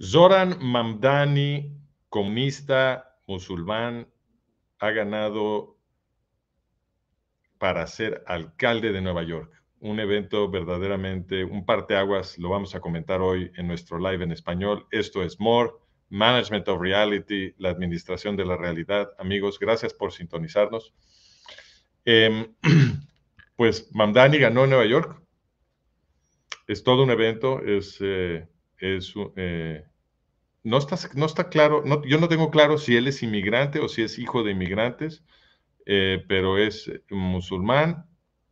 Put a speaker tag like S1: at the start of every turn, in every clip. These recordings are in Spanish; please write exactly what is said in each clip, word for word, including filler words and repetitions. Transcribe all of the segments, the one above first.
S1: Zoran Mamdani, comunista musulmán, ha ganado para ser alcalde de Nueva York. Un evento verdaderamente, un parteaguas, lo vamos a comentar hoy en nuestro live en español. Esto es More, Management of Reality, la administración de la realidad. Amigos, gracias por sintonizarnos. Eh, pues Mamdani ganó en Nueva York. Es todo un evento, es, eh, es eh, no está, no está claro, no, yo no tengo claro si él es inmigrante o si es hijo de inmigrantes, eh, pero es musulmán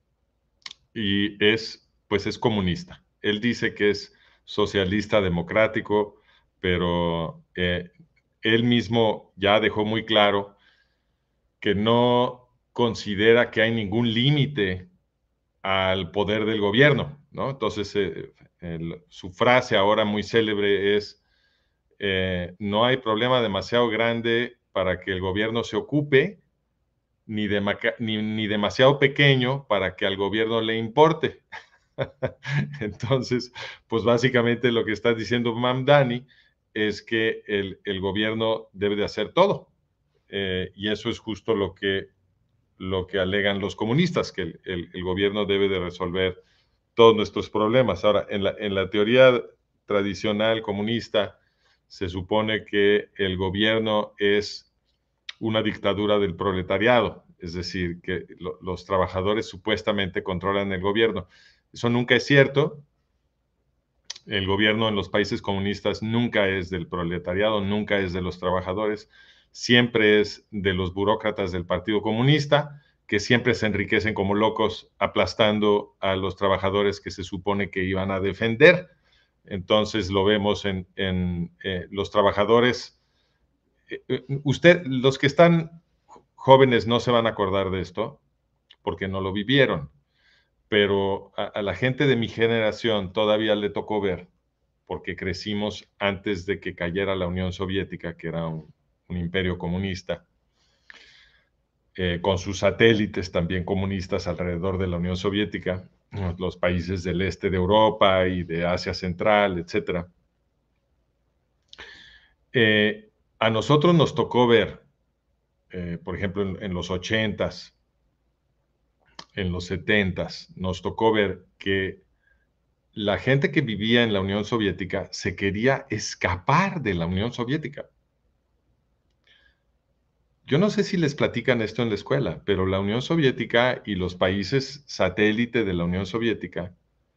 S1: y es, pues es comunista. Él dice que es socialista democrático, pero eh, él mismo ya dejó muy claro que no considera que hay ningún límite al poder del gobierno, ¿no? Entonces, eh, el, su frase ahora muy célebre es, eh, no hay problema demasiado grande para que el gobierno se ocupe, ni, de, ni, ni demasiado pequeño para que al gobierno le importe. Entonces, pues básicamente lo que está diciendo Mamdani es que el, el gobierno debe de hacer todo. Eh, y eso es justo lo que, lo que alegan los comunistas, que el, el, el gobierno debe de resolver todos nuestros problemas. Ahora, en la, en la teoría tradicional comunista, se supone que el gobierno es una dictadura del proletariado, es decir, que lo, los trabajadores supuestamente controlan el gobierno. Eso nunca es cierto. El gobierno en los países comunistas nunca es del proletariado, nunca es de los trabajadores, siempre es de los burócratas del Partido Comunista, que siempre se enriquecen como locos aplastando a los trabajadores que se supone que iban a defender. Entonces lo vemos en, en eh, los trabajadores. Eh, usted, los que están jóvenes no se van a acordar de esto porque no lo vivieron, pero a, a la gente de mi generación todavía le tocó ver, porque crecimos antes de que cayera la Unión Soviética, que era un, un imperio comunista, eh, con sus satélites también comunistas alrededor de la Unión Soviética, los países del este de Europa y de Asia Central, etcétera. Eh, a nosotros nos tocó ver, eh, por ejemplo, en, en los ochentas, en los setentas, nos tocó ver que la gente que vivía en la Unión Soviética se quería escapar de la Unión Soviética. Yo no sé si les platican esto en la escuela, pero la Unión Soviética y los países satélite de la Unión Soviética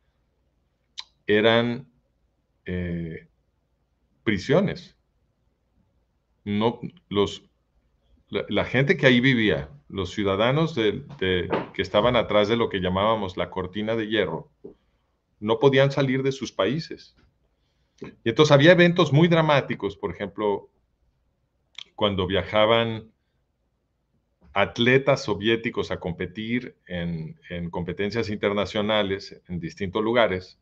S1: eran eh, prisiones. No, los, la, la, gente que ahí vivía, los ciudadanos de, de, que estaban atrás de lo que llamábamos la cortina de hierro, no podían salir de sus países. Y entonces había eventos muy dramáticos, por ejemplo, cuando viajaban atletas soviéticos a competir en, en, competencias internacionales en distintos lugares,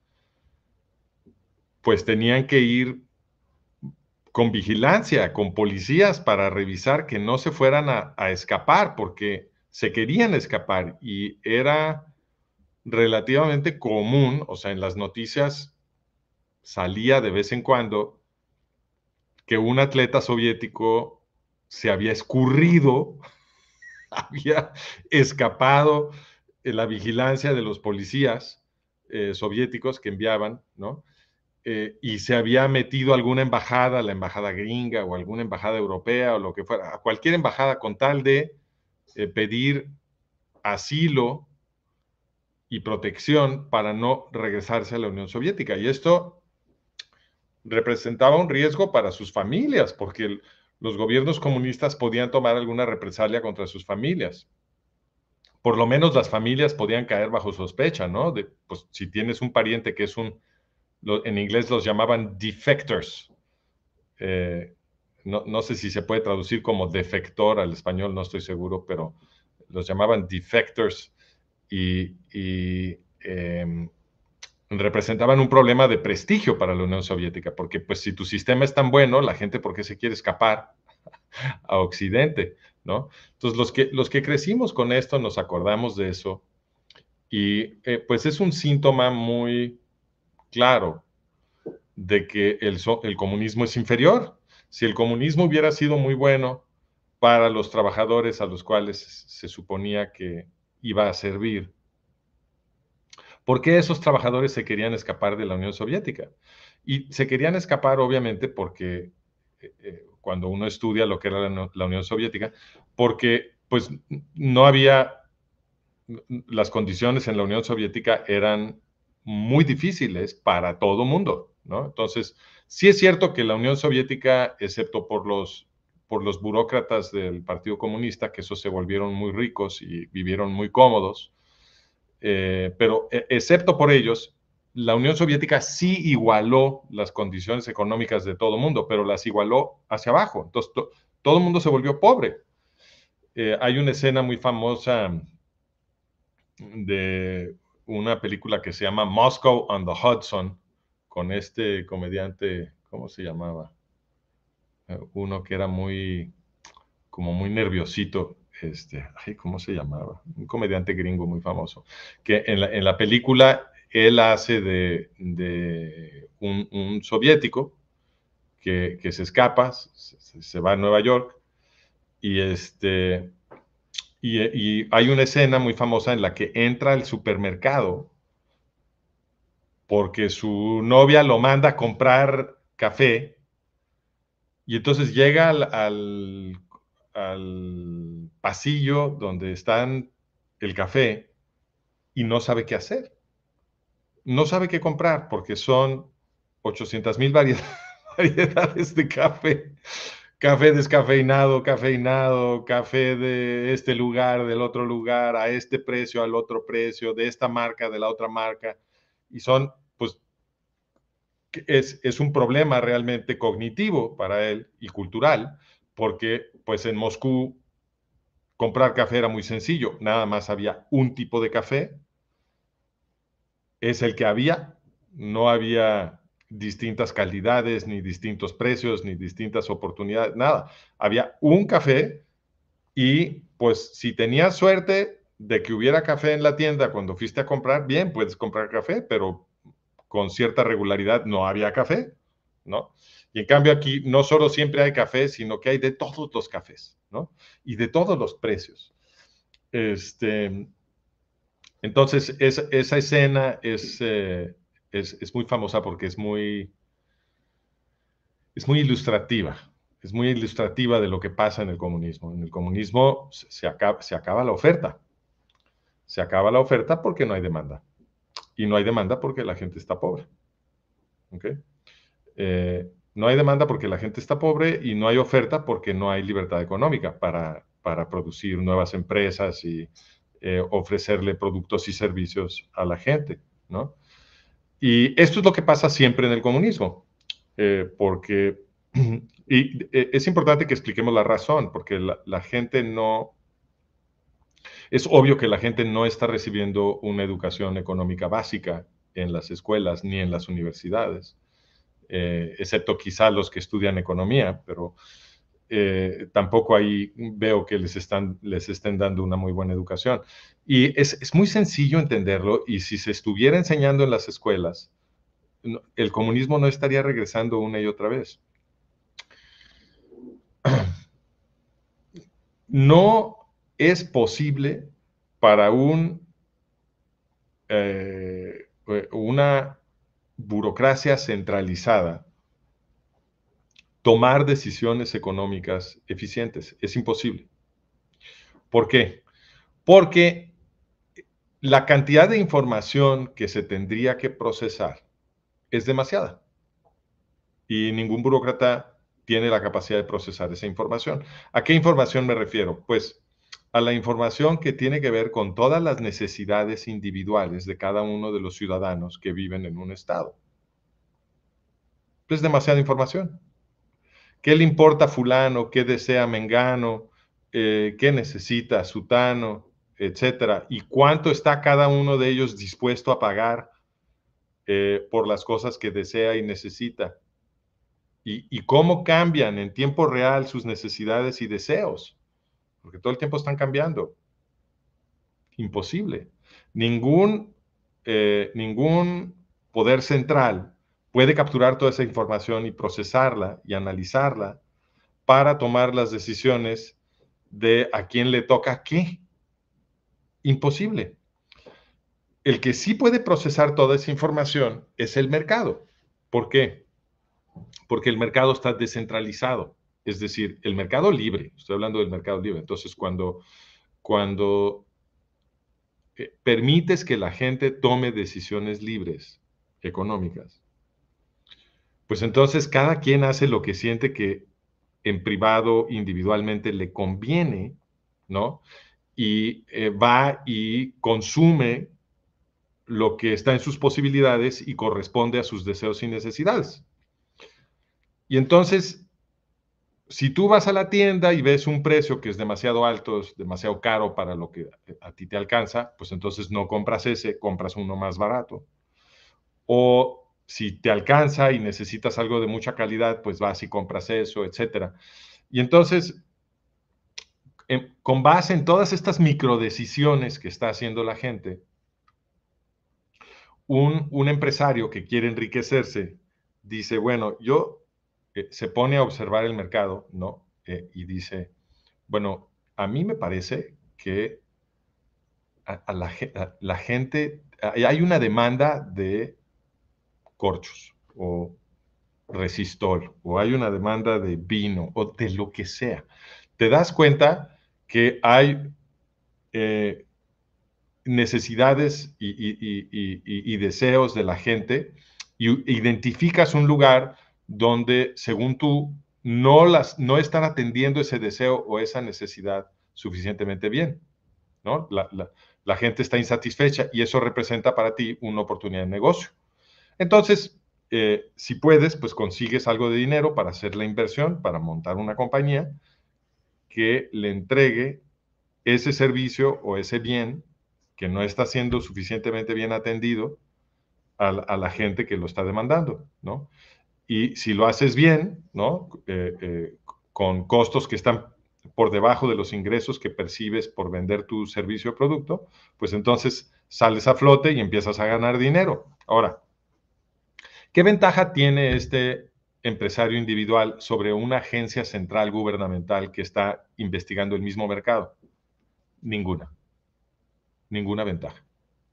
S1: pues tenían que ir con vigilancia, con policías para revisar que no se fueran a, a escapar, porque se querían escapar y era relativamente común, o sea, en las noticias salía de vez en cuando que un atleta soviético se había escurrido, había escapado en la vigilancia de los policías eh, soviéticos que enviaban, ¿no? Eh, y se había metido a alguna embajada, la embajada gringa o alguna embajada europea o lo que fuera, a cualquier embajada con tal de eh, pedir asilo y protección para no regresarse a la Unión Soviética. Y esto representaba un riesgo para sus familias, porque el, los gobiernos comunistas podían tomar alguna represalia contra sus familias. Por lo menos las familias podían caer bajo sospecha, ¿no? De, pues si tienes un pariente que es un, lo, en inglés los llamaban defectors. Eh, no, no sé si se puede traducir como defector al español, no estoy seguro, pero los llamaban defectors y, y eh, representaban un problema de prestigio para la Unión Soviética, porque pues si tu sistema es tan bueno, la gente ¿por qué se quiere escapar a Occidente? ¿No? Entonces los que, los que crecimos con esto nos acordamos de eso y eh, pues es un síntoma muy claro de que el, so, el comunismo es inferior. Si el comunismo hubiera sido muy bueno para los trabajadores a los cuales se suponía que iba a servir, ¿por qué esos trabajadores se querían escapar de la Unión Soviética? Y se querían escapar, obviamente, porque eh, eh, cuando uno estudia lo que era la, la Unión Soviética, porque pues no había, las condiciones en la Unión Soviética eran muy difíciles para todo mundo, ¿no? Entonces, sí es cierto que la Unión Soviética, excepto por los, por los burócratas del Partido Comunista, que esos se volvieron muy ricos y vivieron muy cómodos, eh, pero eh, excepto por ellos, la Unión Soviética sí igualó las condiciones económicas de todo el mundo, pero las igualó hacia abajo. Entonces, to, todo el mundo se volvió pobre. Eh, hay una escena muy famosa de una película que se llama Moscow on the Hudson, con este comediante, ¿cómo se llamaba? Eh, uno que era muy, como muy nerviosito, este, ay, ¿cómo se llamaba? Un comediante gringo muy famoso, que en la, en la película él hace de, de un, un, soviético que, que se escapa, se, se, va a Nueva York y este... Y, y, hay una escena muy famosa en la que entra al supermercado porque su novia lo manda a comprar café y entonces llega al, al, al pasillo donde están el café y no sabe qué hacer. No sabe qué comprar porque son ochocientas mil variedades de café. Café descafeinado, cafeinado, café de este lugar, del otro lugar, a este precio, al otro precio, de esta marca, de la otra marca. Y son, pues, es, es un problema realmente cognitivo para él y cultural, porque pues en Moscú comprar café era muy sencillo, nada más había un tipo de café, es el que había, no había distintas calidades, ni distintos precios, ni distintas oportunidades, nada. Había un café y pues si tenías suerte de que hubiera café en la tienda cuando fuiste a comprar, bien, puedes comprar café, pero con cierta regularidad no había café, ¿no? Y en cambio aquí no solo siempre hay café, sino que hay de todos los cafés, ¿no? Y de todos los precios. Este, entonces, es, esa escena es, eh, es, es, muy famosa porque es muy, es muy ilustrativa. Es muy ilustrativa de lo que pasa en el comunismo. En el comunismo se, se, acaba, se acaba la oferta. Se acaba la oferta porque no hay demanda. Y no hay demanda porque la gente está pobre. ¿Okay? Eh, no hay demanda porque la gente está pobre y no hay oferta porque no hay libertad económica para, para producir nuevas empresas y eh, ofrecerle productos y servicios a la gente, ¿no? Y esto es lo que pasa siempre en el comunismo, eh, porque, y eh, es importante que expliquemos la razón, porque la, la gente no, es obvio que la gente no está recibiendo una educación económica básica en las escuelas ni en las universidades. Eh, excepto quizá los que estudian economía, pero eh, tampoco ahí veo que les, están, les estén dando una muy buena educación. Y es, es, muy sencillo entenderlo, y si se estuviera enseñando en las escuelas, no, el comunismo no estaría regresando una y otra vez. No es posible para un, eh, una burocracia centralizada tomar decisiones económicas eficientes. Es imposible. ¿Por qué? Porque la cantidad de información que se tendría que procesar es demasiada. Y ningún burócrata tiene la capacidad de procesar esa información. ¿A qué información me refiero? Pues a la información que tiene que ver con todas las necesidades individuales de cada uno de los ciudadanos que viven en un estado. Es demasiada información. ¿Qué le importa a fulano? ¿Qué desea mengano? Eh, ¿Qué necesita sutano? Etcétera. ¿Y cuánto está cada uno de ellos dispuesto a pagar eh, por las cosas que desea y necesita? Y, y cómo cambian en tiempo real sus necesidades y deseos, porque todo el tiempo están cambiando. Imposible. Ningún, eh, ningún poder central puede capturar toda esa información y procesarla y analizarla para tomar las decisiones de a quién le toca qué. Imposible. El que sí puede procesar toda esa información es el mercado. ¿Por qué? Porque el mercado está descentralizado. Es decir, el mercado libre. Estoy hablando del mercado libre. Entonces, cuando, cuando eh, permites que la gente tome decisiones libres, económicas, pues entonces cada quien hace lo que siente que en privado, individualmente le conviene, ¿no? Y eh, va y consume lo que está en sus posibilidades y corresponde a sus deseos y necesidades. Y entonces, si tú vas a la tienda y ves un precio que es demasiado alto, es demasiado caro para lo que a ti te alcanza, pues entonces no compras ese, compras uno más barato. O si te alcanza y necesitas algo de mucha calidad, pues vas y compras eso, etcétera. Y entonces, en, con base en todas estas microdecisiones que está haciendo la gente, un, un empresario que quiere enriquecerse dice, bueno, yo eh, se pone a observar el mercado, ¿no? Eh, y dice, bueno, a mí me parece que a, a la, a la gente, hay una demanda de corchos o resistol, o hay una demanda de vino, o de lo que sea. Te das cuenta que hay eh, necesidades y, y, y, y, deseos de la gente y identificas un lugar donde, según tú, no, las, no están atendiendo ese deseo o esa necesidad suficientemente bien, ¿no? La, la, la gente está insatisfecha y eso representa para ti una oportunidad de negocio. Entonces, eh, si puedes, pues consigues algo de dinero para hacer la inversión, para montar una compañía que le entregue ese servicio o ese bien que no está siendo suficientemente bien atendido a, a la gente que lo está demandando, ¿no? Y si lo haces bien, ¿no? Eh, eh, con costos que están por debajo de los ingresos que percibes por vender tu servicio o producto, pues entonces sales a flote y empiezas a ganar dinero. Ahora, ¿qué ventaja tiene este empresario individual sobre una agencia central gubernamental que está investigando el mismo mercado? Ninguna, ninguna ventaja.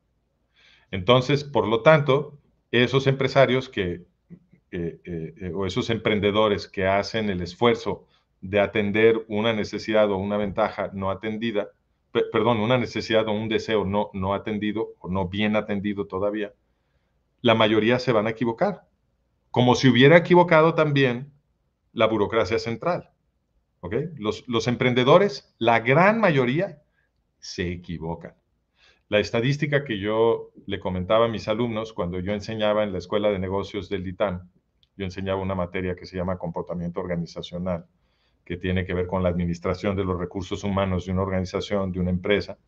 S1: Entonces, por lo tanto, esos empresarios que, eh, eh, o esos emprendedores que hacen el esfuerzo de atender una necesidad o una ventaja no atendida, pe perdón, una necesidad o un deseo no, no atendido o no bien atendido todavía, la mayoría se van a equivocar. Como si hubiera equivocado también la burocracia central. ¿Ok? Los, los emprendedores, la gran mayoría, se equivocan. La estadística que yo le comentaba a mis alumnos cuando yo enseñaba en la Escuela de Negocios del ITAM, yo enseñaba una materia que se llama comportamiento organizacional, que tiene que ver con la administración de los recursos humanos de una organización, de una empresa.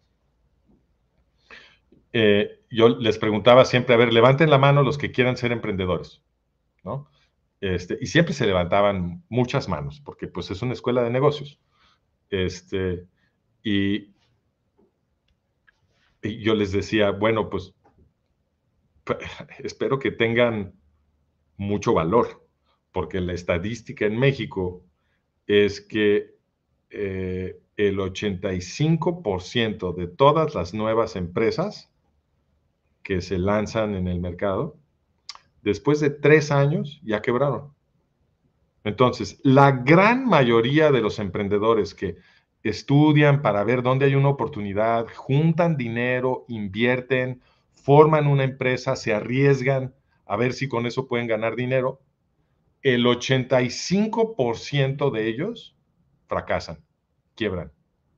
S1: Eh, yo les preguntaba siempre, a ver, levanten la mano los que quieran ser emprendedores, ¿no? Este, y siempre se levantaban muchas manos, porque pues es una escuela de negocios. Este, y, y yo les decía, bueno, pues espero que tengan mucho valor, porque la estadística en México es que eh, el ochenta y cinco por ciento de todas las nuevas empresas que se lanzan en el mercado, después de tres años ya quebraron. Entonces, la gran mayoría de los emprendedores que estudian para ver dónde hay una oportunidad, juntan dinero, invierten, forman una empresa, se arriesgan a ver si con eso pueden ganar dinero, el ochenta y cinco por ciento de ellos fracasan, quiebran.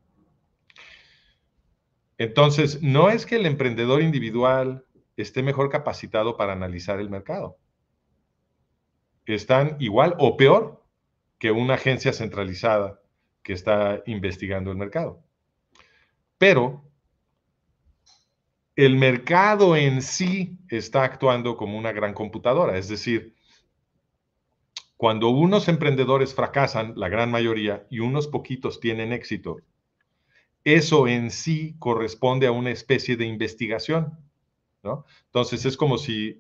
S1: Entonces, no es que el emprendedor individual esté mejor capacitado para analizar el mercado. Están igual o peor que una agencia centralizada que está investigando el mercado. Pero el mercado en sí está actuando como una gran computadora, es decir, cuando unos emprendedores fracasan, la gran mayoría, y unos poquitos tienen éxito, eso en sí corresponde a una especie de investigación, ¿no? Entonces es como si,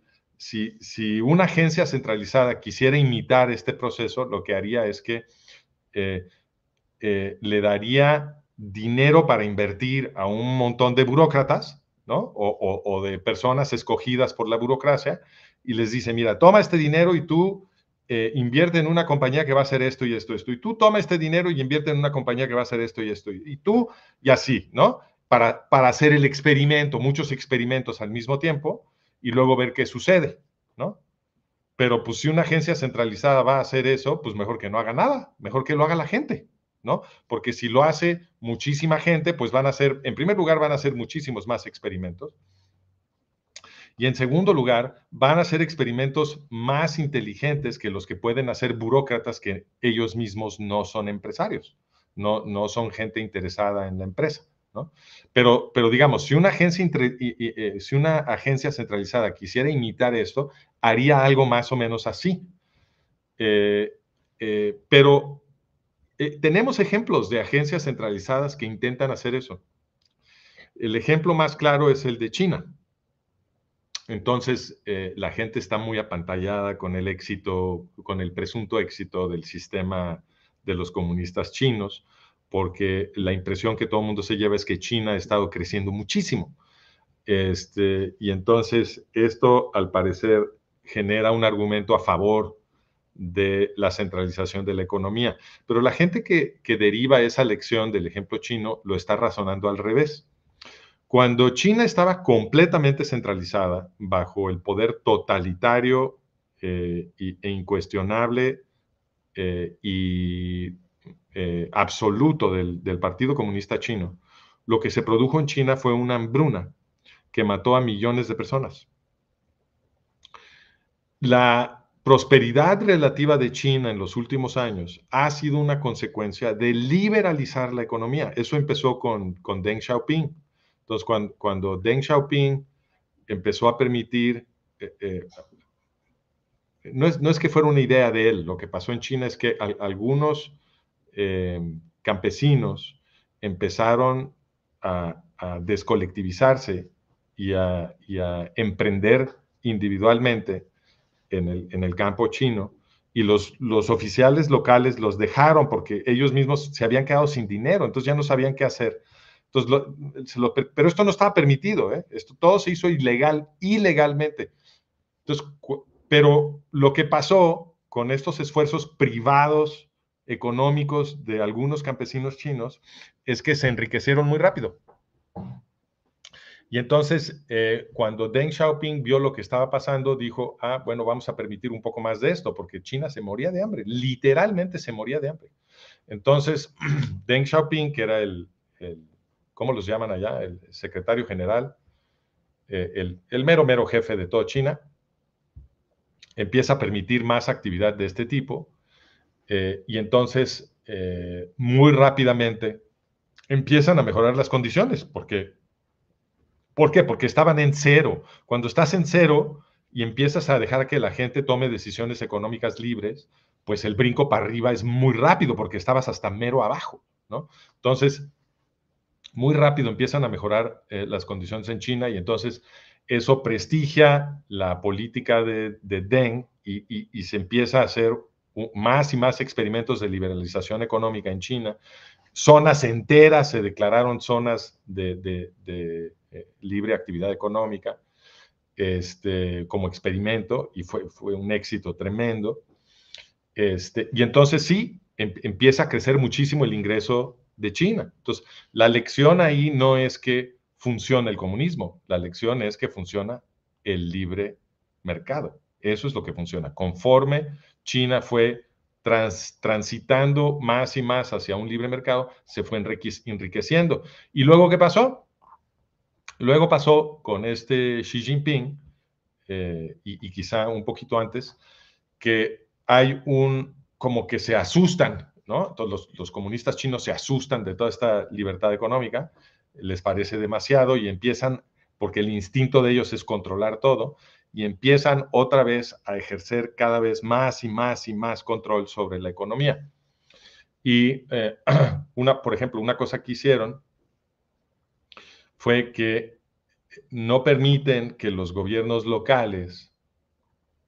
S1: si, si una agencia centralizada quisiera imitar este proceso, lo que haría es que eh, eh, le daría dinero para invertir a un montón de burócratas, ¿no? O, o, o de personas escogidas por la burocracia, y les dice, mira, toma este dinero y tú eh, invierte en una compañía que va a hacer esto y esto, esto, y tú toma este dinero y invierte en una compañía que va a hacer esto y esto, y tú, y así, ¿no? Para, para hacer el experimento, muchos experimentos al mismo tiempo, y luego ver qué sucede, ¿no? Pero pues si una agencia centralizada va a hacer eso, pues mejor que no haga nada, mejor que lo haga la gente, ¿no? Porque si lo hace muchísima gente, pues van a hacer, en primer lugar, van a hacer muchísimos más experimentos. Y en segundo lugar, van a hacer experimentos más inteligentes que los que pueden hacer burócratas que ellos mismos no son empresarios, no, no son gente interesada en la empresa, ¿no? Pero, pero digamos, si una, agencia, si una agencia centralizada quisiera imitar esto, haría algo más o menos así. Eh, eh, pero eh, tenemos ejemplos de agencias centralizadas que intentan hacer eso. El ejemplo más claro es el de China. Entonces, eh, la gente está muy apantallada con el éxito, con el presunto éxito del sistema de los comunistas chinos, porque la impresión que todo el mundo se lleva es que China ha estado creciendo muchísimo. Este, y entonces, esto, al parecer, genera un argumento a favor de la centralización de la economía. Pero la gente que, que deriva esa lección del ejemplo chino lo está razonando al revés. Cuando China estaba completamente centralizada bajo el poder totalitario eh, y, e incuestionable eh, y eh, absoluto del, del Partido Comunista Chino, lo que se produjo en China fue una hambruna que mató a millones de personas. La prosperidad relativa de China en los últimos años ha sido una consecuencia de liberalizar la economía. Eso empezó con, con Deng Xiaoping. Entonces, cuando, cuando Deng Xiaoping empezó a permitir, eh, eh, no, es, no es que fuera una idea de él, lo que pasó en China es que a, algunos eh, campesinos empezaron a, a descolectivizarse y a, y a emprender individualmente en el, en el campo chino, y los, los oficiales locales los dejaron porque ellos mismos se habían quedado sin dinero, entonces ya no sabían qué hacer. Entonces, lo, se lo, pero esto no estaba permitido, ¿eh? Esto todo se hizo ilegal, ilegalmente. Entonces, pero lo que pasó con estos esfuerzos privados económicos de algunos campesinos chinos es que se enriquecieron muy rápido. Y entonces, eh, cuando Deng Xiaoping vio lo que estaba pasando, dijo, ah, bueno, vamos a permitir un poco más de esto, porque China se moría de hambre, literalmente se moría de hambre. Entonces, Deng Xiaoping, que era el, el ¿cómo los llaman allá? El secretario general, eh, el, el mero, mero jefe de toda China, empieza a permitir más actividad de este tipo, eh, y entonces, eh, muy rápidamente, empiezan a mejorar las condiciones, porque ¿por qué? Porque estaban en cero. Cuando estás en cero y empiezas a dejar que la gente tome decisiones económicas libres, pues el brinco para arriba es muy rápido porque estabas hasta mero abajo, ¿no? Entonces, muy rápido empiezan a mejorar eh, las condiciones en China, y entonces eso prestigia la política de, de Deng, y, y, y se empieza a hacer más y más experimentos de liberalización económica en China. Zonas enteras se declararon zonas de, de, de eh, libre actividad económica, este, como experimento, y fue, fue un éxito tremendo. Este, y entonces sí, em, empieza a crecer muchísimo el ingreso de China. Entonces, la lección ahí no es que funcione el comunismo, la lección es que funciona el libre mercado. Eso es lo que funciona. Conforme China fue trans, transitando más y más hacia un libre mercado, se fue enriqueciendo. ¿Y luego qué pasó? Luego pasó con este Xi Jinping, eh, y, y quizá un poquito antes, que hay un, como que se asustan, ¿no? Todos los, los comunistas chinos se asustan de toda esta libertad económica, les parece demasiado y empiezan, porque el instinto de ellos es controlar todo, y empiezan otra vez a ejercer cada vez más y más y más control sobre la economía. Y eh, una, por ejemplo, una cosa que hicieron fue que no permiten que los gobiernos locales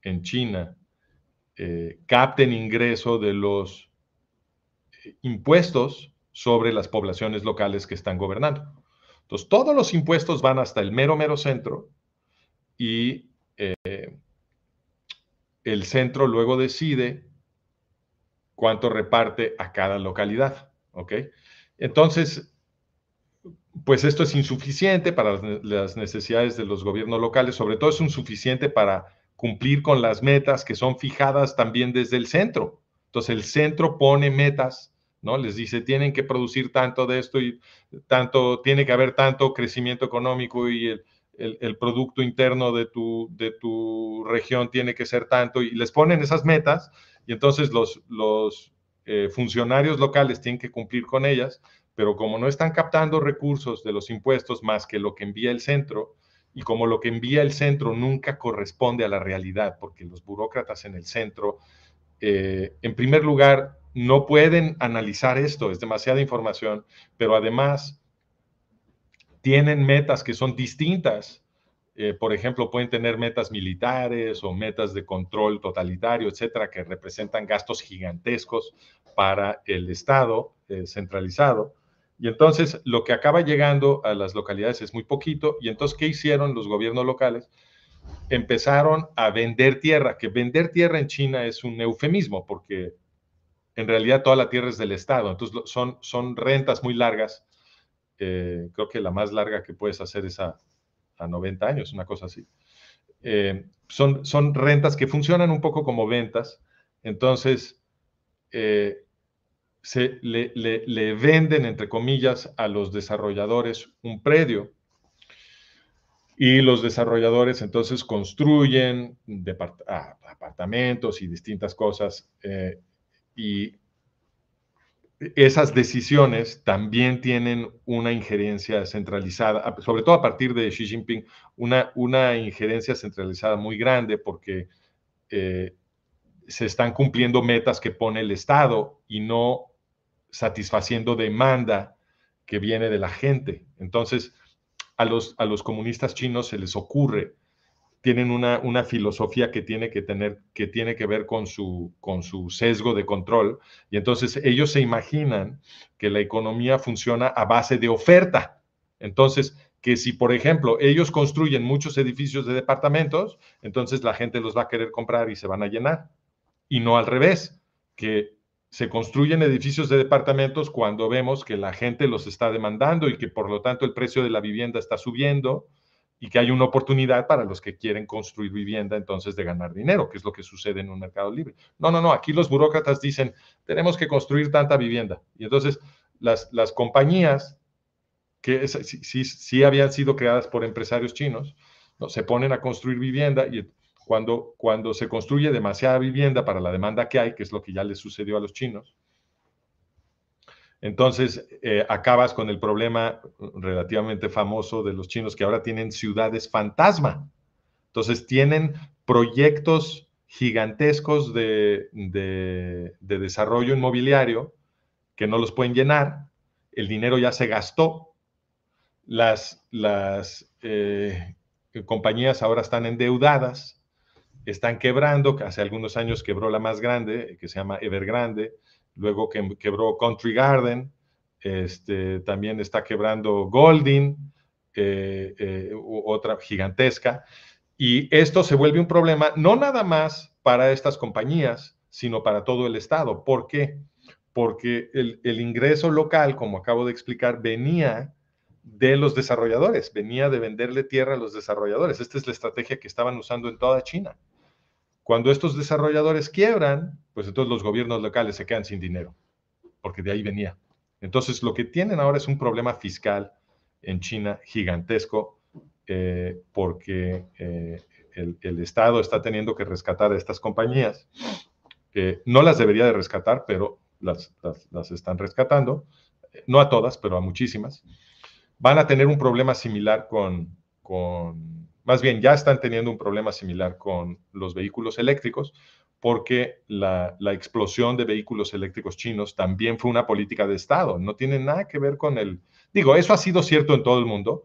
S1: en China eh, capten ingreso de los impuestos sobre las poblaciones locales que están gobernando. Entonces, todos los impuestos van hasta el mero, mero centro y eh, el centro luego decide cuánto reparte a cada localidad, ¿ok? Entonces, pues esto es insuficiente para las necesidades de los gobiernos locales, sobre todo es insuficiente para cumplir con las metas que son fijadas también desde el centro. Entonces, el centro pone metas, ¿no? Les dice, tienen que producir tanto de esto y tanto, tiene que haber tanto crecimiento económico y el, el, el producto interno de tu, de tu región tiene que ser tanto, y les ponen esas metas, y entonces los, los eh, funcionarios locales tienen que cumplir con ellas, pero como no están captando recursos de los impuestos más que lo que envía el centro, y como lo que envía el centro nunca corresponde a la realidad, porque los burócratas en el centro, eh, en primer lugar, no pueden analizar esto, es demasiada información, pero además tienen metas que son distintas. Eh, por ejemplo, pueden tener metas militares o metas de control totalitario, etcétera, que representan gastos gigantescos para el Estado eh, centralizado. Y entonces lo que acaba llegando a las localidades es muy poquito. Y entonces, ¿qué hicieron los gobiernos locales? Empezaron a vender tierra, que vender tierra en China es un eufemismo, porque en realidad toda la tierra es del Estado. Entonces son, son rentas muy largas. Eh, creo que la más larga que puedes hacer es a, a noventa años, una cosa así. Eh, son, son rentas que funcionan un poco como ventas. Entonces, eh, se le, le, le venden, entre comillas, a los desarrolladores un predio, y los desarrolladores entonces construyen depart ah, apartamentos y distintas cosas, eh, y esas decisiones también tienen una injerencia centralizada, sobre todo a partir de Xi Jinping, una, una injerencia centralizada muy grande, porque eh, se están cumpliendo metas que pone el Estado y no satisfaciendo demanda que viene de la gente. Entonces, a los, a los comunistas chinos se les ocurre, tienen una, una filosofía que tiene que, tener, que tiene que ver con su, con su sesgo de control, y entonces ellos se imaginan que la economía funciona a base de oferta. Entonces, que si, por ejemplo, ellos construyen muchos edificios de departamentos, entonces la gente los va a querer comprar y se van a llenar. Y no al revés, que se construyen edificios de departamentos cuando vemos que la gente los está demandando y que por lo tanto el precio de la vivienda está subiendo, y que hay una oportunidad para los que quieren construir vivienda entonces de ganar dinero, que es lo que sucede en un mercado libre. No, no, no, aquí los burócratas dicen, tenemos que construir tanta vivienda. Y entonces las, las compañías que sí, sí, sí habían sido creadas por empresarios chinos, ¿no?, se ponen a construir vivienda, y cuando, cuando se construye demasiada vivienda para la demanda que hay, que es lo que ya les sucedió a los chinos, entonces eh, acabas con el problema relativamente famoso de los chinos, que ahora tienen ciudades fantasma. Entonces tienen proyectos gigantescos de, de, de desarrollo inmobiliario que no los pueden llenar, el dinero ya se gastó, las, las eh, compañías ahora están endeudadas, están quebrando. Hace algunos años quebró la más grande, que se llama Evergrande, luego que, quebró Country Garden, este, también está quebrando Goldin, eh, eh, otra gigantesca, y esto se vuelve un problema no nada más para estas compañías, sino para todo el Estado. ¿Por qué? Porque el, el ingreso local, como acabo de explicar, venía de los desarrolladores, venía de venderle tierra a los desarrolladores. Esta es la estrategia que estaban usando en toda China. Cuando estos desarrolladores quiebran, pues entonces los gobiernos locales se quedan sin dinero, porque de ahí venía. Entonces, lo que tienen ahora es un problema fiscal en China gigantesco, eh, porque eh, el, el Estado está teniendo que rescatar a estas compañías. Eh, no las debería de rescatar, pero las, las, las están rescatando. No a todas, pero a muchísimas. Van a tener un problema similar con, con, más bien ya están teniendo un problema similar con los vehículos eléctricos, porque la, la explosión de vehículos eléctricos chinos también fue una política de Estado, no tiene nada que ver con el, digo, eso ha sido cierto en todo el mundo,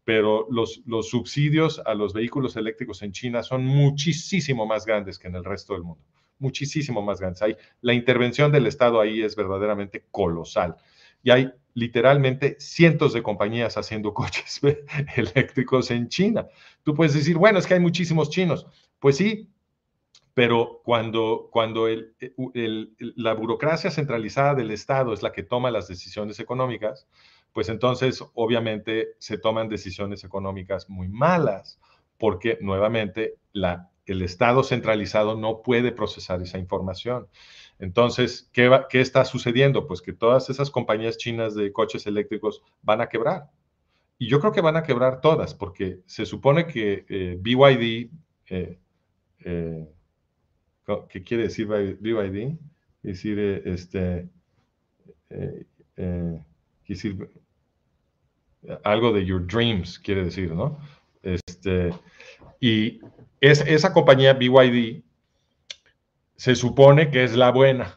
S1: pero los, los subsidios a los vehículos eléctricos en China son muchísimo más grandes que en el resto del mundo, muchísimo más grandes. Hay, la intervención del Estado ahí es verdaderamente colosal y hay literalmente cientos de compañías haciendo coches eléctricos en China. Tú puedes decir, bueno, es que hay muchísimos chinos. Pues sí, pero cuando, cuando el, el, la burocracia centralizada del Estado es la que toma las decisiones económicas, pues entonces obviamente se toman decisiones económicas muy malas, porque nuevamente la, el Estado centralizado no puede procesar esa información. Entonces, ¿qué, va, ¿qué está sucediendo? Pues que todas esas compañías chinas de coches eléctricos van a quebrar. Y yo creo que van a quebrar todas, porque se supone que eh, B Y D, eh, eh, ¿qué quiere decir B Y D? Es decir, eh, este, eh, eh, decir, algo de your dreams, quiere decir, ¿no? Este, y es, esa compañía B Y D se supone que es la buena,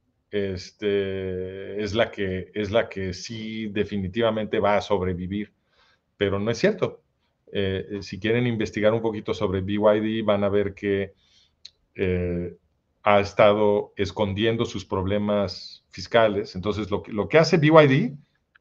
S1: este, es, la que, es la que sí definitivamente va a sobrevivir, pero no es cierto. Eh, si quieren investigar un poquito sobre B Y D, van a ver que eh, ha estado escondiendo sus problemas fiscales. Entonces, lo que, lo que hace B Y D,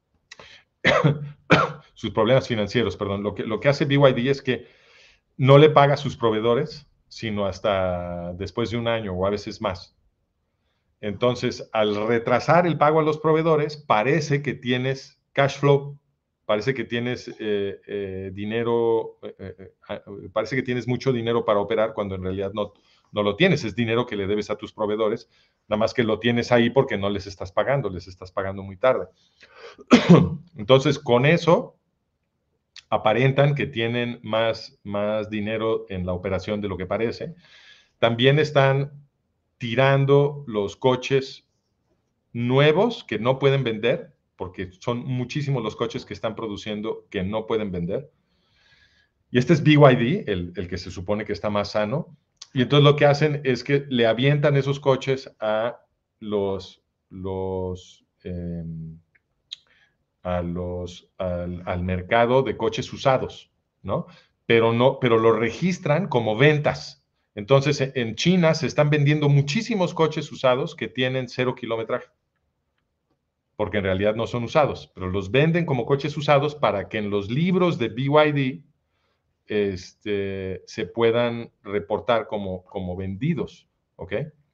S1: sus problemas financieros, perdón, lo que, lo que hace B Y D es que no le paga a sus proveedores, sino hasta después de un año o a veces más. Entonces, al retrasar el pago a los proveedores, parece que tienes cash flow, parece que tienes eh, eh, dinero, eh, eh, parece que tienes mucho dinero para operar cuando en realidad no, no lo tienes, es dinero que le debes a tus proveedores, nada más que lo tienes ahí porque no les estás pagando, les estás pagando muy tarde. Entonces, con eso, aparentan que tienen más, más dinero en la operación de lo que parece. También están tirando los coches nuevos que no pueden vender, porque son muchísimos los coches que están produciendo que no pueden vender. Y este es B Y D, el, el que se supone que está más sano. Y entonces lo que hacen es que le avientan esos coches a los, los, eh, a los al, al, mercado de coches usados, ¿no? Pero, no, pero lo registran como ventas. Entonces, en China se están vendiendo muchísimos coches usados que tienen cero kilometraje, porque en realidad no son usados, pero los venden como coches usados para que en los libros de B Y D este, se puedan reportar como, como vendidos, ¿ok?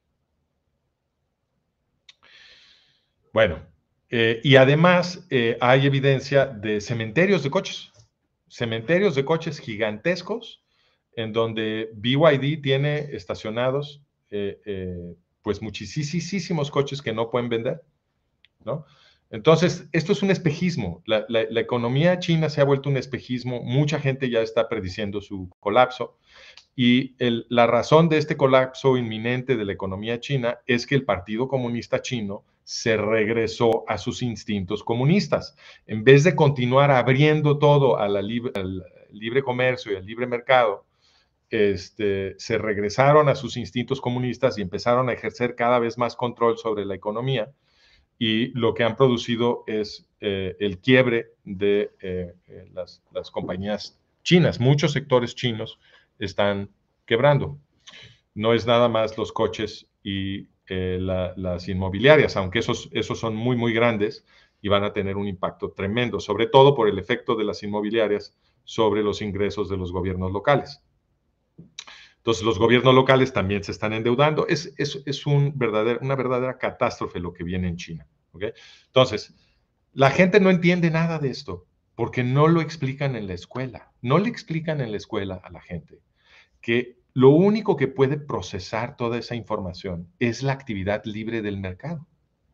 S1: Bueno, eh, y además eh, hay evidencia de cementerios de coches, cementerios de coches gigantescos en donde B Y D tiene estacionados eh, eh, pues muchísimos coches que no pueden vender, ¿no? Entonces, esto es un espejismo. La, la, la, economía china se ha vuelto un espejismo. Mucha gente ya está prediciendo su colapso. Y el, la razón de este colapso inminente de la economía china es que el Partido Comunista Chino se regresó a sus instintos comunistas. En vez de continuar abriendo todo a la libre, al libre comercio y al libre mercado, este, se regresaron a sus instintos comunistas y empezaron a ejercer cada vez más control sobre la economía. Y lo que han producido es eh, el quiebre de eh, las, las compañías chinas. Muchos sectores chinos están quebrando. No es nada más los coches y eh, la, las inmobiliarias, aunque esos, esos son muy, muy grandes y van a tener un impacto tremendo, sobre todo por el efecto de las inmobiliarias sobre los ingresos de los gobiernos locales. Entonces, los gobiernos locales también se están endeudando. Es, es, es un verdadero, una verdadera catástrofe lo que viene en China. ¿Okay? Entonces, la gente no entiende nada de esto porque no lo explican en la escuela. No le explican en la escuela a la gente que lo único que puede procesar toda esa información es la actividad libre del mercado.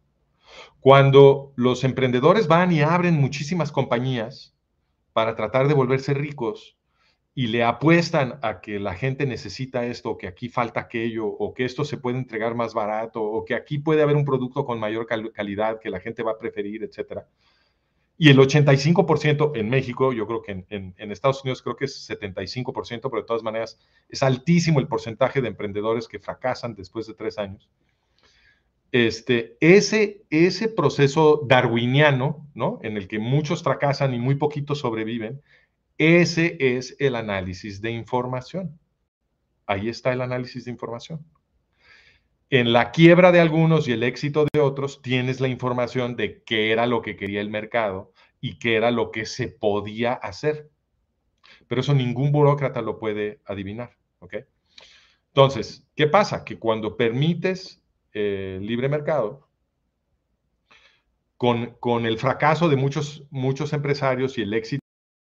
S1: Cuando los emprendedores van y abren muchísimas compañías para tratar de volverse ricos, y le apuestan a que la gente necesita esto, o que aquí falta aquello, o que esto se puede entregar más barato, o que aquí puede haber un producto con mayor cal calidad que la gente va a preferir, etcétera. Y el ochenta y cinco por ciento en México, yo creo que en, en, en Estados Unidos creo que es setenta y cinco por ciento, pero de todas maneras es altísimo el porcentaje de emprendedores que fracasan después de tres años. Este, ese, ese proceso darwiniano, ¿no? En el que muchos fracasan y muy poquitos sobreviven, Ese es el análisis de información. Ahí está el análisis de información. En la quiebra de algunos y el éxito de otros, tienes la información de qué era lo que quería el mercado y qué era lo que se podía hacer. Pero eso ningún burócrata lo puede adivinar, ¿ok? Entonces, ¿qué pasa? Que cuando permites eh, libre mercado, con, con el fracaso de muchos, muchos empresarios y el éxito.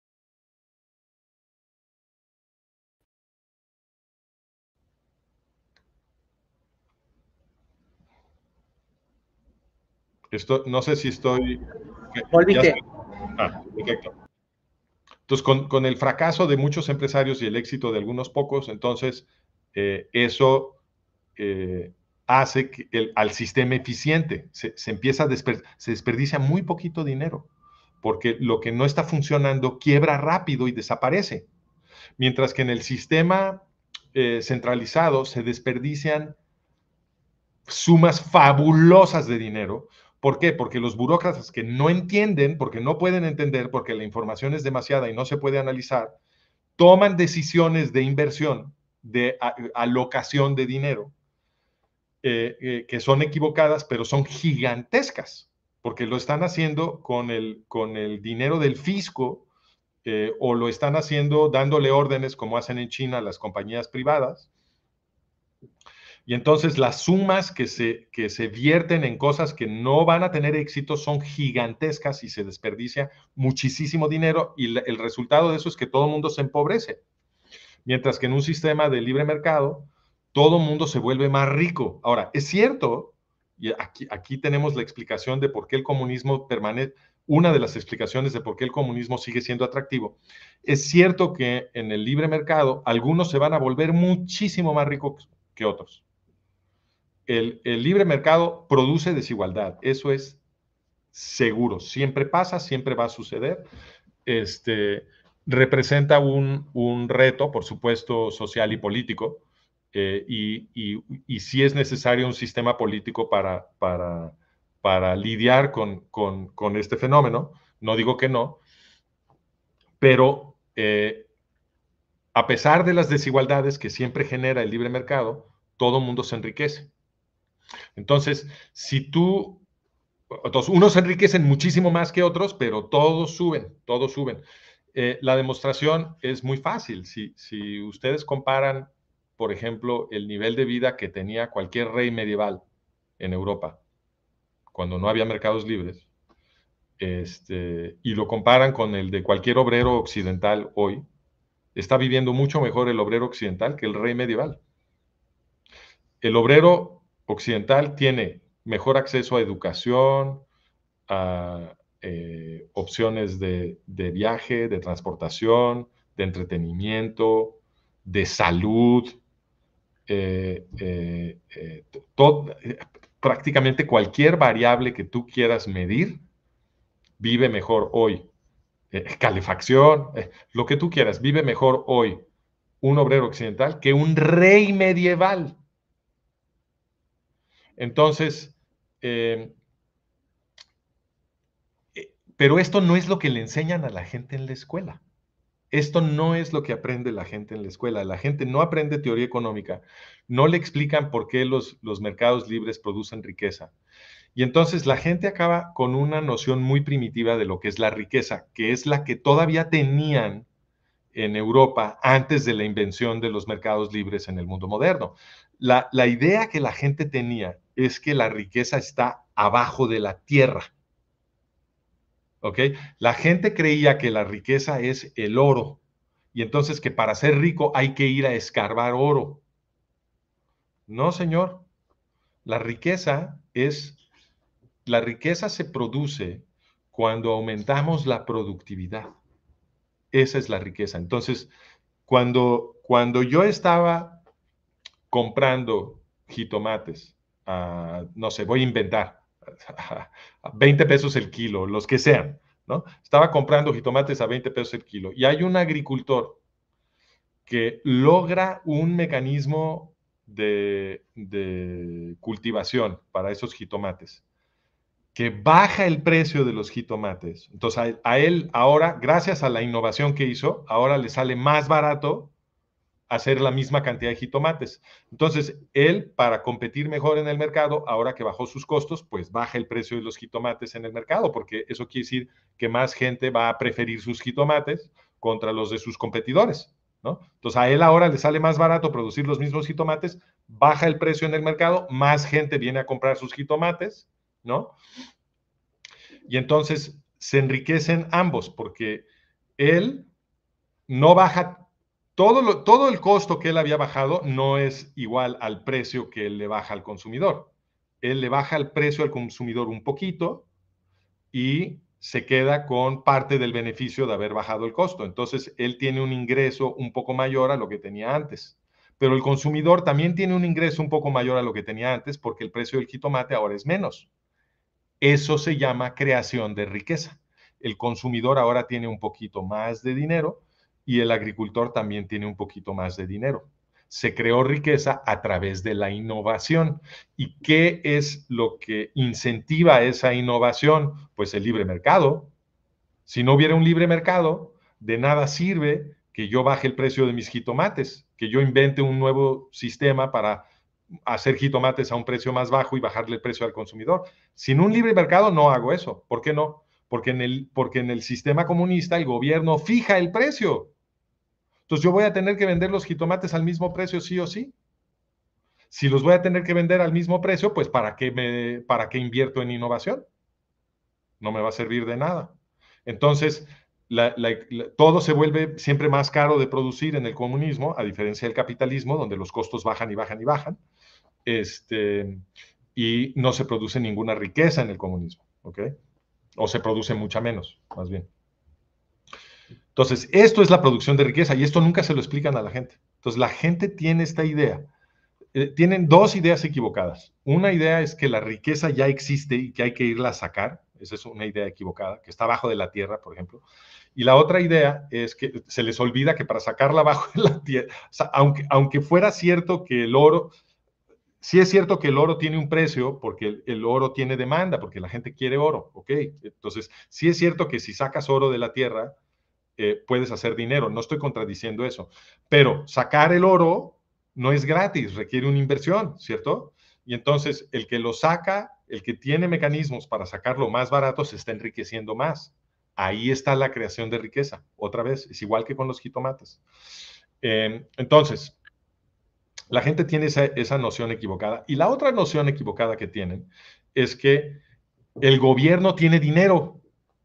S1: Esto, no sé si estoy. Ya
S2: Volviste.
S1: estoy. Ah, perfecto. Entonces, con, con, el fracaso de muchos empresarios y el éxito de algunos pocos, entonces eh, eso eh, hace que el, al sistema eficiente. Se, se empieza a desper, se desperdicia muy poquito dinero, porque lo que no está funcionando quiebra rápido y desaparece. Mientras que en el sistema eh, centralizado se desperdician sumas fabulosas de dinero. ¿Por qué? Porque los burócratas que no entienden, porque no pueden entender, porque la información es demasiada y no se puede analizar, toman decisiones de inversión, de alocación de dinero, eh, eh, que son equivocadas, pero son gigantescas, porque lo están haciendo con el, con el dinero del fisco, eh, o lo están haciendo dándole órdenes, como hacen en China las compañías privadas. Y entonces las sumas que se, que se vierten en cosas que no van a tener éxito son gigantescas y se desperdicia muchísimo dinero, y el resultado de eso es que todo el mundo se empobrece. Mientras que en un sistema de libre mercado, todo el mundo se vuelve más rico. Ahora, es cierto, y aquí, aquí tenemos la explicación de por qué el comunismo permanece, una de las explicaciones de por qué el comunismo sigue siendo atractivo. Es cierto que en el libre mercado algunos se van a volver muchísimo más ricos que otros. El, el libre mercado produce desigualdad, eso es seguro, siempre pasa, siempre va a suceder. Este, representa un, un reto, por supuesto, social y político, eh, y, y, y sí es necesario un sistema político para, para, para lidiar con, con, con este fenómeno. No digo que no, pero eh, a pesar de las desigualdades que siempre genera el libre mercado, todo mundo se enriquece. Entonces, si tú, entonces, unos se enriquecen muchísimo más que otros, pero todos suben, todos suben. Eh, la demostración es muy fácil. Si, si ustedes comparan, por ejemplo, el nivel de vida que tenía cualquier rey medieval en Europa, cuando no había mercados libres, este, y lo comparan con el de cualquier obrero occidental hoy, está viviendo mucho mejor el obrero occidental que el rey medieval. El obrero occidental tiene mejor acceso a educación, a eh, opciones de, de, viaje, de transportación, de entretenimiento, de salud, eh, eh, eh, todo, eh, prácticamente cualquier variable que tú quieras medir vive mejor hoy. Eh, calefacción, eh, lo que tú quieras, vive mejor hoy un obrero occidental que un rey medieval. Entonces, eh, pero esto no es lo que le enseñan a la gente en la escuela. Esto no es lo que aprende la gente en la escuela. La gente no aprende teoría económica, no le explican por qué los, los mercados libres producen riqueza. Y entonces la gente acaba con una noción muy primitiva de lo que es la riqueza, que es la que todavía tenían en Europa antes de la invención de los mercados libres en el mundo moderno. La, la idea que la gente tenía es que la riqueza está abajo de la tierra. ¿Ok? La gente creía que la riqueza es el oro, y entonces que para ser rico hay que ir a escarbar oro. No, señor. La riqueza es, la riqueza se produce cuando aumentamos la productividad. Esa es la riqueza. Entonces, cuando, cuando yo estaba comprando jitomates, uh, no sé, voy a inventar, a veinte pesos el kilo, los que sean, ¿no? Estaba comprando jitomates a veinte pesos el kilo, y hay un agricultor que logra un mecanismo de, de cultivación para esos jitomates que baja el precio de los jitomates. Entonces, a él, a él ahora, gracias a la innovación que hizo, ahora le sale más barato hacer la misma cantidad de jitomates. Entonces, él, para competir mejor en el mercado, ahora que bajó sus costos, pues baja el precio de los jitomates en el mercado, porque eso quiere decir que más gente va a preferir sus jitomates contra los de sus competidores, ¿no? Entonces, a él ahora le sale más barato producir los mismos jitomates, baja el precio en el mercado, más gente viene a comprar sus jitomates, ¿no? Y entonces se enriquecen ambos, porque él no baja, todo, lo, todo el costo que él había bajado no es igual al precio que él le baja al consumidor. Él le baja el precio al consumidor un poquito y se queda con parte del beneficio de haber bajado el costo. Entonces, él tiene un ingreso un poco mayor a lo que tenía antes. Pero el consumidor también tiene un ingreso un poco mayor a lo que tenía antes porque el precio del jitomate ahora es menos. Eso se llama creación de riqueza. El consumidor ahora tiene un poquito más de dinero y el agricultor también tiene un poquito más de dinero. Se creó riqueza a través de la innovación. ¿Y qué es lo que incentiva esa innovación? Pues el libre mercado. Si no hubiera un libre mercado, de nada sirve que yo baje el precio de mis jitomates, que yo invente un nuevo sistema para hacer jitomates a un precio más bajo y bajarle el precio al consumidor. Sin un libre mercado no hago eso. ¿Por qué no? Porque en el, porque en el sistema comunista el gobierno fija el precio. Entonces yo voy a tener que vender los jitomates al mismo precio sí o sí. Si los voy a tener que vender al mismo precio, pues ¿para qué, me, para qué invierto en innovación? No me va a servir de nada. Entonces, la, la, la, todo se vuelve siempre más caro de producir en el comunismo, a diferencia del capitalismo, donde los costos bajan y bajan y bajan. Este, y no se produce ninguna riqueza en el comunismo, ¿ok? O se produce mucha menos, más bien. Entonces, esto es la producción de riqueza y esto nunca se lo explican a la gente. Entonces, la gente tiene esta idea. Eh, tienen dos ideas equivocadas. Una idea es que la riqueza ya existe y que hay que irla a sacar. Esa es una idea equivocada, que está abajo de la tierra, por ejemplo. Y la otra idea es que se les olvida que para sacarla abajo de la tierra, o sea, aunque, aunque fuera cierto que el oro, sí es cierto que el oro tiene un precio porque el, el, oro tiene demanda, porque la gente quiere oro, ¿ok? Entonces, sí es cierto que si sacas oro de la tierra, eh, puedes hacer dinero, no estoy contradiciendo eso, pero sacar el oro no es gratis, requiere una inversión, ¿cierto? Y entonces el que lo saca, el que tiene mecanismos para sacarlo más barato, se está enriqueciendo más. Ahí está la creación de riqueza, otra vez, es igual que con los jitomates. Eh, entonces, la gente tiene esa, esa noción equivocada. Y la otra noción equivocada que tienen es que el gobierno tiene dinero.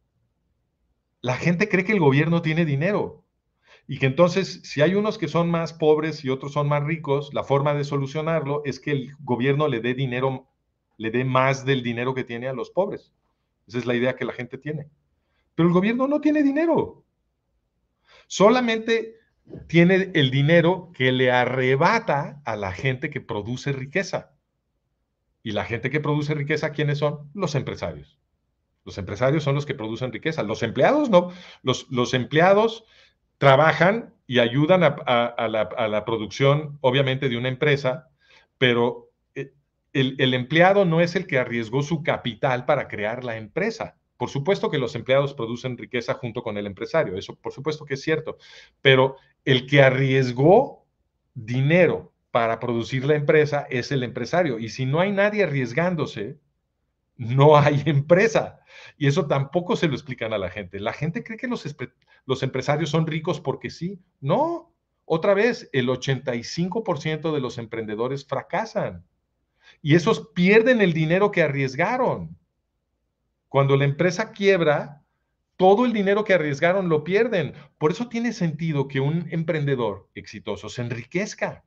S1: La gente cree que el gobierno tiene dinero y que entonces, si hay unos que son más pobres y otros son más ricos, la forma de solucionarlo es que el gobierno le dé dinero, le dé más del dinero que tiene a los pobres. Esa es la idea que la gente tiene. Pero el gobierno no tiene dinero. Solamente tiene el dinero que le arrebata a la gente que produce riqueza. Y la gente que produce riqueza, ¿quiénes son? Los empresarios. Los empresarios son los que producen riqueza. Los empleados no. Los, los empleados trabajan y ayudan a, a, a, la, a, la, producción, obviamente, de una empresa, pero el, el empleado no es el que arriesgó su capital para crear la empresa. Por supuesto que los empleados producen riqueza junto con el empresario, eso por supuesto que es cierto, pero el que arriesgó dinero para producir la empresa es el empresario. Y si no hay nadie arriesgándose, no hay empresa. Y eso tampoco se lo explican a la gente. La gente cree que los, los empresarios son ricos porque sí. No. Otra vez, el ochenta y cinco por ciento de los emprendedores fracasan. Y esos pierden el dinero que arriesgaron. Cuando la empresa quiebra, todo el dinero que arriesgaron lo pierden. Por eso tiene sentido que un emprendedor exitoso se enriquezca.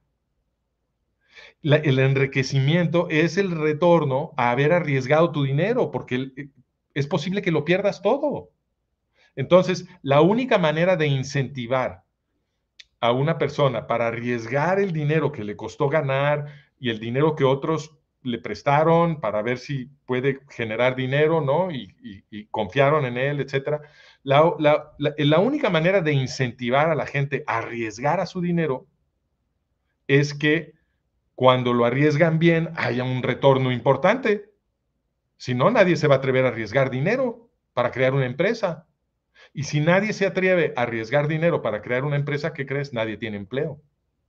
S1: La, el enriquecimiento es el retorno a haber arriesgado tu dinero, porque es posible que lo pierdas todo. Entonces, la única manera de incentivar a una persona para arriesgar el dinero que le costó ganar y el dinero que otros le prestaron para ver si puede generar dinero, ¿no? Y, y, y confiaron en él, etcétera. La, la, la, la única manera de incentivar a la gente a arriesgar a su dinero es que cuando lo arriesgan bien haya un retorno importante. Si no, nadie se va a atrever a arriesgar dinero para crear una empresa. Y si nadie se atreve a arriesgar dinero para crear una empresa, ¿qué crees? Nadie tiene empleo.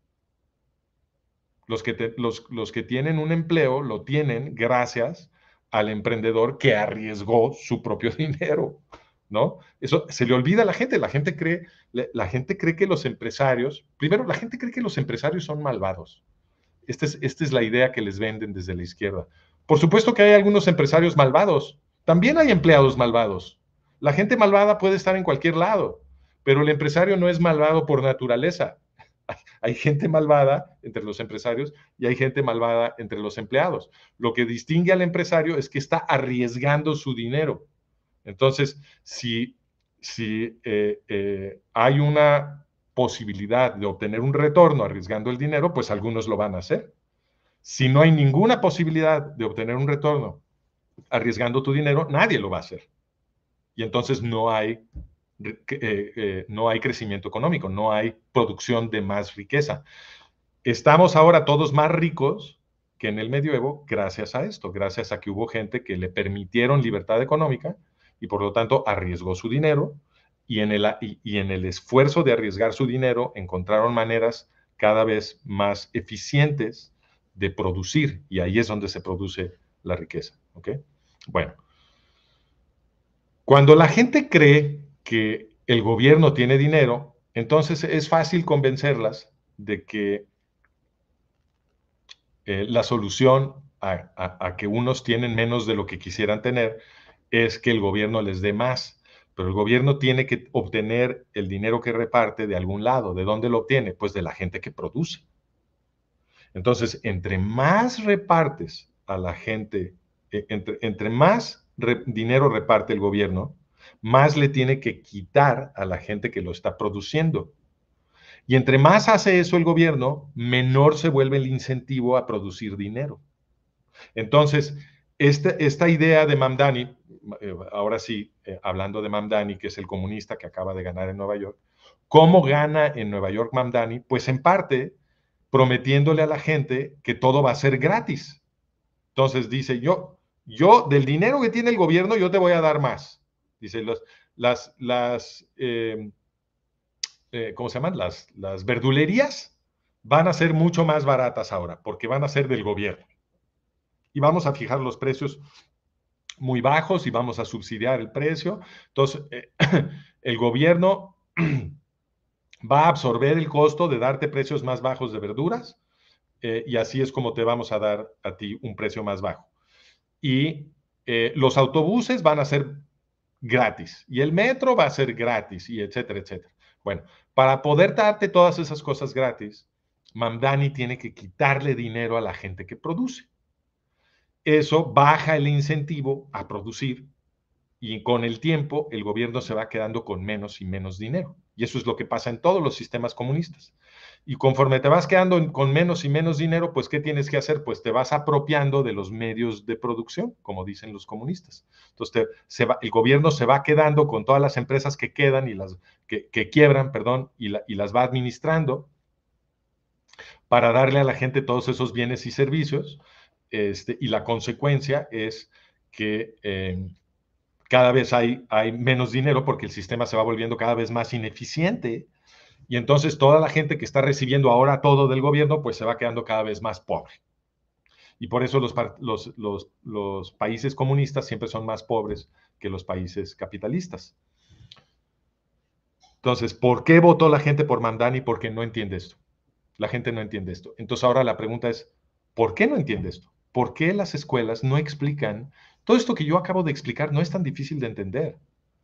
S1: Los que, te, los, los que tienen un empleo lo tienen gracias al emprendedor que arriesgó su propio dinero, ¿no? Eso se le olvida a la gente. La gente cree, la gente cree que los empresarios, primero, la gente cree que los empresarios son malvados. Esta es, esta es la idea que les venden desde la izquierda. Por supuesto que hay algunos empresarios malvados. También hay empleados malvados. La gente malvada puede estar en cualquier lado, pero el empresario no es malvado por naturaleza. Hay gente malvada entre los empresarios y hay gente malvada entre los empleados. Lo que distingue al empresario es que está arriesgando su dinero. Entonces, si, si eh, eh, hay una posibilidad de obtener un retorno arriesgando el dinero, pues algunos lo van a hacer. Si no hay ninguna posibilidad de obtener un retorno arriesgando tu dinero, nadie lo va a hacer. Y entonces no hay eh, eh, no hay crecimiento económico, no hay producción de más riqueza. Estamos ahora todos más ricos que en el medioevo gracias a esto, gracias a que hubo gente que le permitieron libertad económica y por lo tanto arriesgó su dinero y en el, y, y en el esfuerzo de arriesgar su dinero encontraron maneras cada vez más eficientes de producir y ahí es donde se produce la riqueza. ¿Ok? Bueno, cuando la gente cree que el gobierno tiene dinero, entonces es fácil convencerlas de que eh, la solución a, a, a que unos tienen menos de lo que quisieran tener es que el gobierno les dé más. Pero el gobierno tiene que obtener el dinero que reparte de algún lado. ¿De dónde lo obtiene? Pues de la gente que produce. Entonces, entre más repartes a la gente, eh, entre, entre más re, dinero reparte el gobierno, más le tiene que quitar a la gente que lo está produciendo. Y entre más hace eso el gobierno, menor se vuelve el incentivo a producir dinero. Entonces, esta, esta idea de Mamdani, eh, ahora sí, eh, hablando de Mamdani, que es el comunista que acaba de ganar en Nueva York, ¿cómo gana en Nueva York Mamdani? Pues en parte prometiéndole a la gente que todo va a ser gratis. Entonces dice, yo, yo del dinero que tiene el gobierno, yo te voy a dar más. Dice, los, las, las eh, eh, ¿cómo se llaman? Las, las verdulerías van a ser mucho más baratas ahora, porque van a ser del gobierno. Y vamos a fijar los precios muy bajos y vamos a subsidiar el precio. Entonces, eh, el gobierno va a absorber el costo de darte precios más bajos de verduras eh, y así es como te vamos a dar a ti un precio más bajo. Y eh, los autobuses van a ser gratis y el metro va a ser gratis y etcétera, etcétera. Bueno, para poder darte todas esas cosas gratis, Mamdani tiene que quitarle dinero a la gente que produce. Eso baja el incentivo a producir y con el tiempo el gobierno se va quedando con menos y menos dinero. Y eso es lo que pasa en todos los sistemas comunistas. Y conforme te vas quedando con menos y menos dinero, pues ¿qué tienes que hacer? Pues te vas apropiando de los medios de producción, como dicen los comunistas. Entonces te, se va, el gobierno se va quedando con todas las empresas que quedan y las que, que quiebran, perdón, y, la, y las va administrando para darle a la gente todos esos bienes y servicios. Este, y la consecuencia es que eh, cada vez hay, hay menos dinero porque el sistema se va volviendo cada vez más ineficiente y entonces toda la gente que está recibiendo ahora todo del gobierno pues se va quedando cada vez más pobre. Y por eso los, los, los, los países comunistas siempre son más pobres que los países capitalistas. Entonces, ¿por qué votó la gente por Mamdani? Porque no entiende esto. La gente no entiende esto. Entonces ahora la pregunta es, ¿por qué no entiende esto? ¿Por qué las escuelas no explican? Todo esto que yo acabo de explicar no es tan difícil de entender.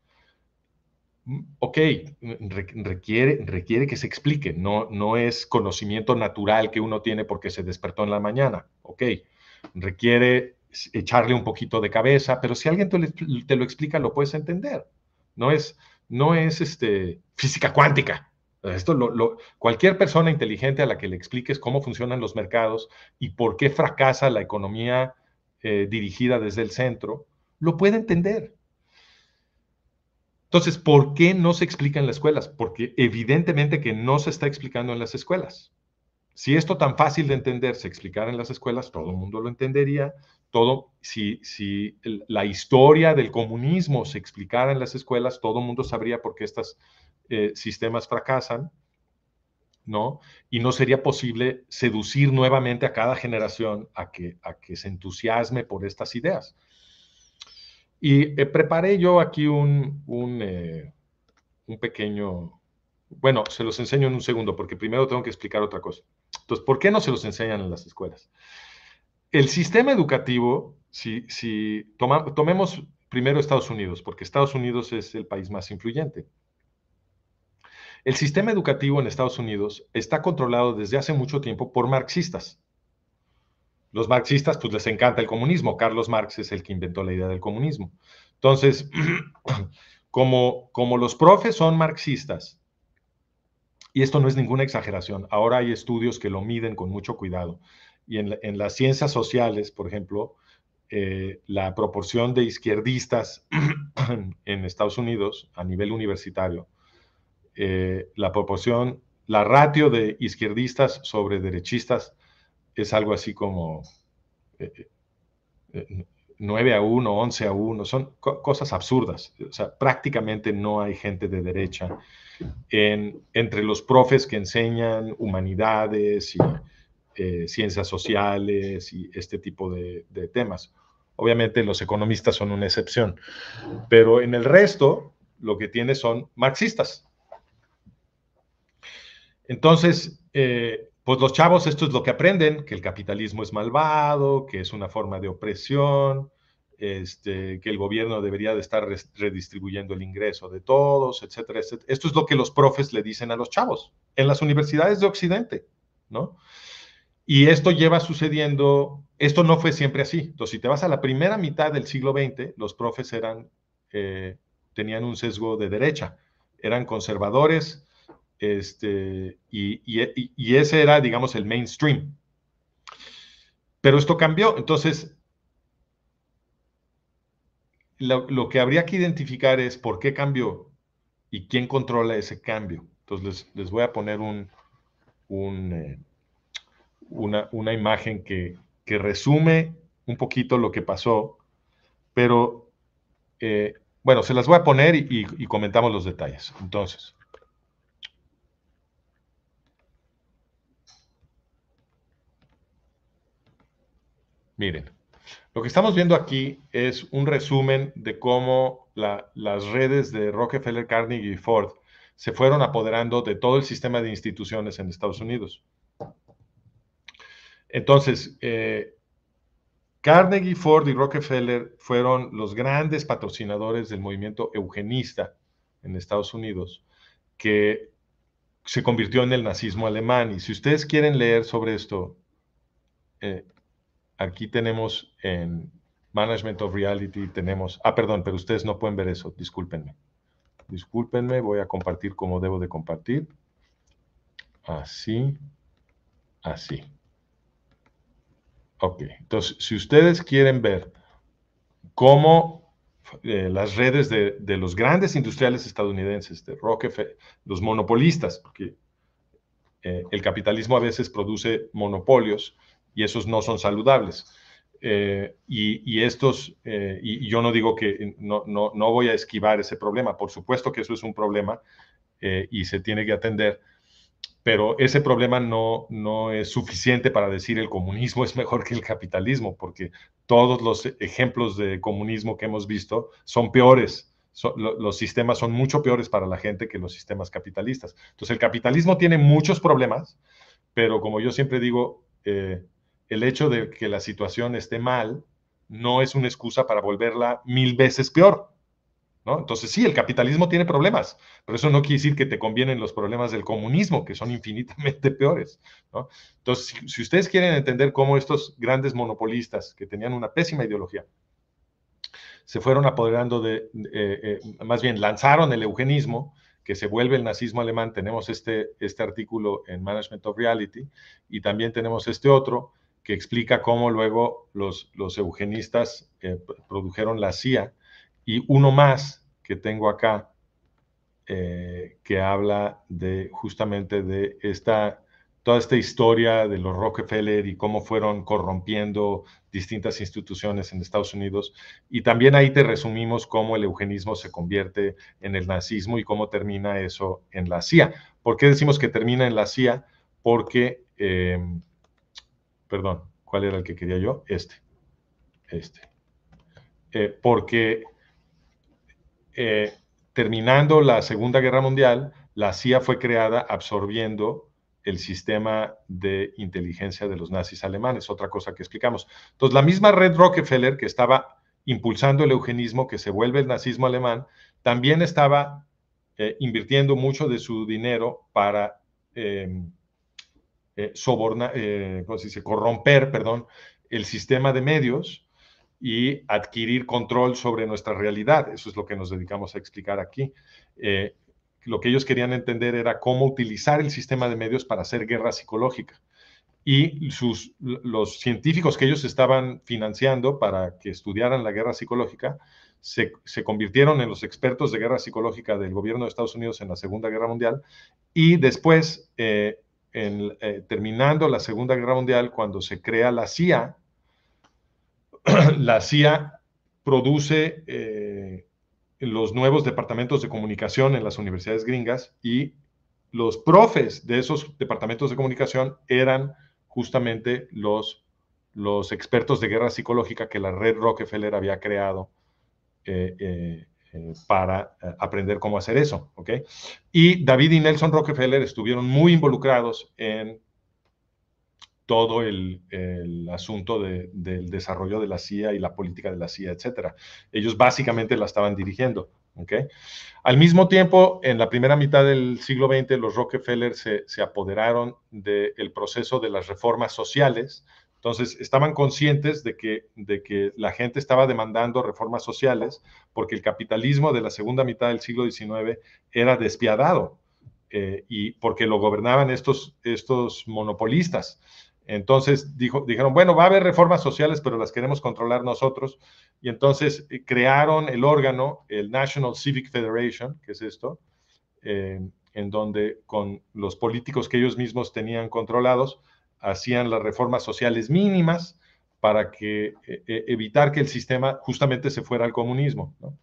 S1: Ok, requiere, requiere que se explique, no, no es conocimiento natural que uno tiene porque se despertó en la mañana. Ok, requiere echarle un poquito de cabeza, pero si alguien te lo, te lo explica, lo puedes entender. No es, no es este, física cuántica. Esto lo, lo, cualquier persona inteligente a la que le expliques cómo funcionan los mercados y por qué fracasa la economía eh, dirigida desde el centro, lo puede entender. Entonces, ¿por qué no se explica en las escuelas? Porque evidentemente que no se está explicando en las escuelas. Si esto tan fácil de entender se explicara en las escuelas, todo el mundo lo entendería, todo, si, si la historia del comunismo se explicara en las escuelas, todo el mundo sabría por qué estos eh, sistemas fracasan, ¿no? Y no sería posible seducir nuevamente a cada generación a que, a que se entusiasme por estas ideas. Y eh, preparé yo aquí un, un, eh, un pequeño... Bueno, se los enseño en un segundo, porque primero tengo que explicar otra cosa. Entonces, ¿por qué no se los enseñan en las escuelas? El sistema educativo, si, si toma, tomemos primero Estados Unidos, porque Estados Unidos es el país más influyente. El sistema educativo en Estados Unidos está controlado desde hace mucho tiempo por marxistas. Los marxistas, pues les encanta el comunismo. Carlos Marx es el que inventó la idea del comunismo. Entonces, como, como los profes son marxistas, y esto no es ninguna exageración, ahora hay estudios que lo miden con mucho cuidado. Y en, en las ciencias sociales, por ejemplo, eh, la proporción de izquierdistas en Estados Unidos a nivel universitario, eh, la proporción, la ratio de izquierdistas sobre derechistas es algo así como eh, eh, nueve a uno, once a uno, son co cosas absurdas. O sea, prácticamente no hay gente de derecha en, entre los profes que enseñan humanidades y eh, ciencias sociales y este tipo de, de temas. Obviamente los economistas son una excepción, pero en el resto lo que tiene son marxistas. Entonces, eh, pues los chavos esto es lo que aprenden, que el capitalismo es malvado, que es una forma de opresión, este, que el gobierno debería de estar redistribuyendo el ingreso de todos, etcétera, etcétera. Esto es lo que los profes le dicen a los chavos en las universidades de Occidente, ¿no? Y esto lleva sucediendo, esto no fue siempre así. Entonces, si te vas a la primera mitad del siglo veinte, los profes eran, eh, tenían un sesgo de derecha, eran conservadores, este, y, y, y ese era, digamos, el mainstream. Pero esto cambió, entonces lo, lo, que habría que identificar es por qué cambió y quién controla ese cambio. Entonces les, les voy a poner un, un, eh, una, una, imagen que, que, resume un poquito lo que pasó, pero eh, bueno, se las voy a poner y, y, y comentamos los detalles. Entonces, miren, lo que estamos viendo aquí es un resumen de cómo la, las redes de Rockefeller, Carnegie y Ford se fueron apoderando de todo el sistema de instituciones en Estados Unidos. Entonces, eh, Carnegie, Ford y Rockefeller fueron los grandes patrocinadores del movimiento eugenista en Estados Unidos, que se convirtió en el nazismo alemán. Y si ustedes quieren leer sobre esto, eh, aquí tenemos en Management of Reality, tenemos, ah, perdón, pero ustedes no pueden ver eso, discúlpenme. Discúlpenme, voy a compartir como debo de compartir. Así, así. Ok, entonces, si ustedes quieren ver cómo eh, las redes de, de, los grandes industriales estadounidenses, de Rockefeller, los monopolistas, porque eh, el capitalismo a veces produce monopolios y esos no son saludables. Eh, y, y, estos, eh, y yo no digo que no, no, no voy a esquivar ese problema, por supuesto que eso es un problema eh, y se tiene que atender, pero ese problema no, no es suficiente para decir el comunismo es mejor que el capitalismo, porque todos los ejemplos de comunismo que hemos visto son peores. So, lo, los sistemas son mucho peores para la gente que los sistemas capitalistas. Entonces, el capitalismo tiene muchos problemas, pero como yo siempre digo, eh, el hecho de que la situación esté mal no es una excusa para volverla mil veces peor. ¿No? Entonces, sí, el capitalismo tiene problemas, pero eso no quiere decir que te convienen los problemas del comunismo, que son infinitamente peores. ¿No? Entonces, si, si ustedes quieren entender cómo estos grandes monopolistas, que tenían una pésima ideología, se fueron apoderando de, eh, eh, más bien lanzaron el eugenismo, que se vuelve el nazismo alemán, tenemos este, este artículo en Management of Reality, y también tenemos este otro, que explica cómo luego los, los eugenistas eh, produjeron la C I A, y uno más que tengo acá, eh, que habla de justamente de esta toda esta historia de los Rockefeller y cómo fueron corrompiendo distintas instituciones en Estados Unidos. Y también ahí te resumimos cómo el eugenismo se convierte en el nazismo y cómo termina eso en la C I A. ¿Por qué decimos que termina en la C I A? Porque, eh, perdón, ¿cuál era el que quería yo? Este, este. Eh, porque eh, terminando la Segunda Guerra Mundial, la C I A fue creada absorbiendo el sistema de inteligencia de los nazis alemanes, otra cosa que explicamos. Entonces, la misma red Rockefeller que estaba impulsando el eugenismo, que se vuelve el nazismo alemán, también estaba eh, invirtiendo mucho de su dinero para eh, eh, sobornar, eh, ¿cómo se dice? corromper, perdón, el sistema de medios y adquirir control sobre nuestra realidad. Eso es lo que nos dedicamos a explicar aquí. Eh, lo que ellos querían entender era cómo utilizar el sistema de medios para hacer guerra psicológica. Y sus, los científicos que ellos estaban financiando para que estudiaran la guerra psicológica se, se convirtieron en los expertos de guerra psicológica del gobierno de Estados Unidos en la Segunda Guerra Mundial. Y después, eh, en, eh, terminando la Segunda Guerra Mundial, cuando se crea la C I A, la C I A produce eh, los nuevos departamentos de comunicación en las universidades gringas y los profes de esos departamentos de comunicación eran justamente los, los expertos de guerra psicológica que la red Rockefeller había creado eh, eh, eh, para eh, aprender cómo hacer eso. ¿Okay? Y David y Nelson Rockefeller estuvieron muy involucrados en todo el, el asunto de, del desarrollo de la C I A y la política de la C I A, etcétera. Ellos básicamente la estaban dirigiendo. ¿Okay? Al mismo tiempo, en la primera mitad del siglo veinte, los Rockefeller se, se apoderaron del proceso de las reformas sociales. Entonces, estaban conscientes de que, de que la gente estaba demandando reformas sociales porque el capitalismo de la segunda mitad del siglo diecinueve era despiadado eh, y porque lo gobernaban estos, estos monopolistas. Entonces dijo, dijeron, bueno, va a haber reformas sociales, pero las queremos controlar nosotros. Y entonces eh, crearon el órgano, el National Civic Federation, que es esto, eh, en donde con los políticos que ellos mismos tenían controlados, hacían las reformas sociales mínimas para que, eh, evitar que el sistema justamente se fuera al comunismo, ¿no?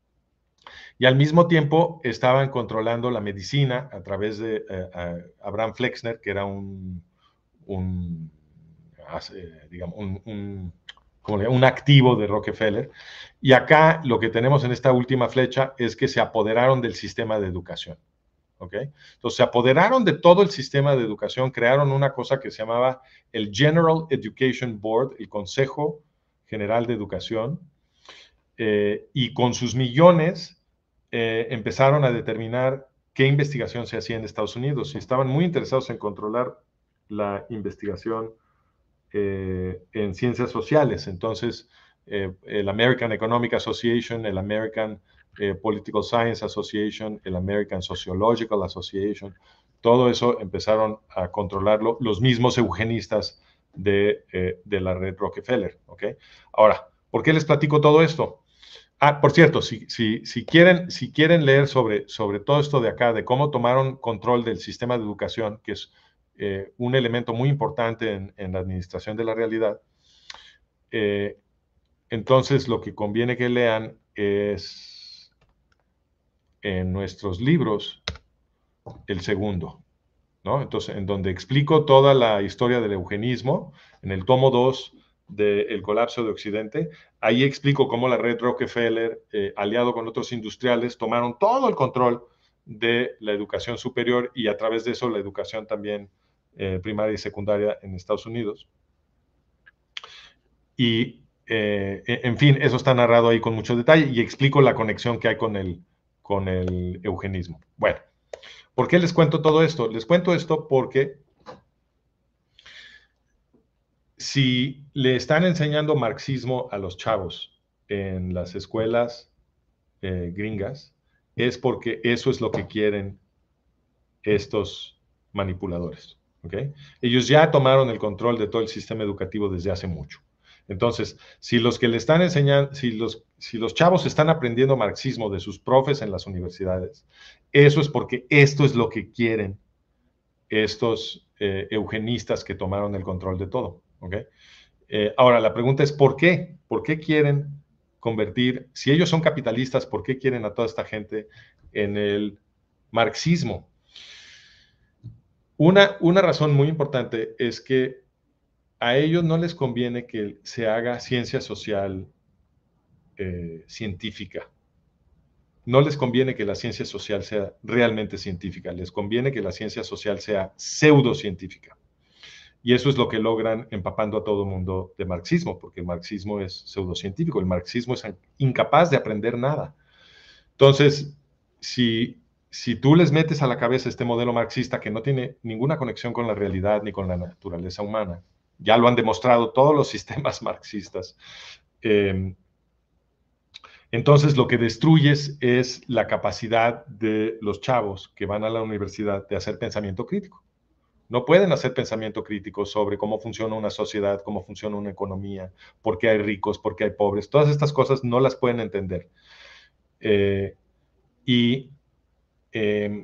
S1: Y al mismo tiempo estaban controlando la medicina a través de eh, Abraham Flexner, que era un un, digamos, un, un, un activo de Rockefeller. Y acá lo que tenemos en esta última flecha es que se apoderaron del sistema de educación. ¿Okay? Entonces se apoderaron de todo el sistema de educación, crearon una cosa que se llamaba el General Education Board, el Consejo General de Educación, eh, y con sus millones eh, empezaron a determinar qué investigación se hacía en Estados Unidos y estaban muy interesados en controlar la investigación eh, en ciencias sociales. Entonces, eh, el American Economic Association, el American eh, Political Science Association, el American Sociological Association, todo eso empezaron a controlarlo los mismos eugenistas de, eh, de la red Rockefeller. ¿Okay? Ahora, ¿por qué les platico todo esto? Ah, por cierto, si, si, si, quieren, si quieren leer sobre, sobre todo esto de acá, de cómo tomaron control del sistema de educación, que es Eh, un elemento muy importante en, en, la administración de la realidad, eh, entonces lo que conviene que lean es en nuestros libros el segundo, ¿no? Entonces, en donde explico toda la historia del eugenismo, en el tomo dos de El colapso de Occidente, ahí explico cómo la red Rockefeller, eh, aliado con otros industriales, tomaron todo el control de la educación superior y a través de eso la educación también Eh, primaria y secundaria en Estados Unidos. Y, eh, en fin, eso está narrado ahí con mucho detalle y explico la conexión que hay con el, con el eugenismo. Bueno, ¿por qué les cuento todo esto? Les cuento esto porque si le están enseñando marxismo a los chavos en las escuelas eh, gringas, es porque eso es lo que quieren estos manipuladores. ¿Okay? Ellos ya tomaron el control de todo el sistema educativo desde hace mucho. Entonces, si los que le están enseñando, si los, si los chavos están aprendiendo marxismo de sus profes en las universidades, eso es porque esto es lo que quieren estos eh, eugenistas que tomaron el control de todo. ¿Okay? Eh, ahora, la pregunta es, ¿por qué? ¿Por qué quieren convertir, si ellos son capitalistas, ¿por qué quieren a toda esta gente en el marxismo? Una, una razón muy importante es que a ellos no les conviene que se haga ciencia social eh, científica. No les conviene que la ciencia social sea realmente científica, les conviene que la ciencia social sea pseudocientífica. Y eso es lo que logran empapando a todo el mundo de marxismo, porque el marxismo es pseudocientífico, el marxismo es incapaz de aprender nada. Entonces, si, si tú les metes a la cabeza este modelo marxista que no tiene ninguna conexión con la realidad ni con la naturaleza humana, ya lo han demostrado todos los sistemas marxistas, eh, entonces lo que destruyes es la capacidad de los chavos que van a la universidad de hacer pensamiento crítico. No pueden hacer pensamiento crítico sobre cómo funciona una sociedad, cómo funciona una economía, por qué hay ricos, por qué hay pobres. Todas estas cosas no las pueden entender. Eh, y eh,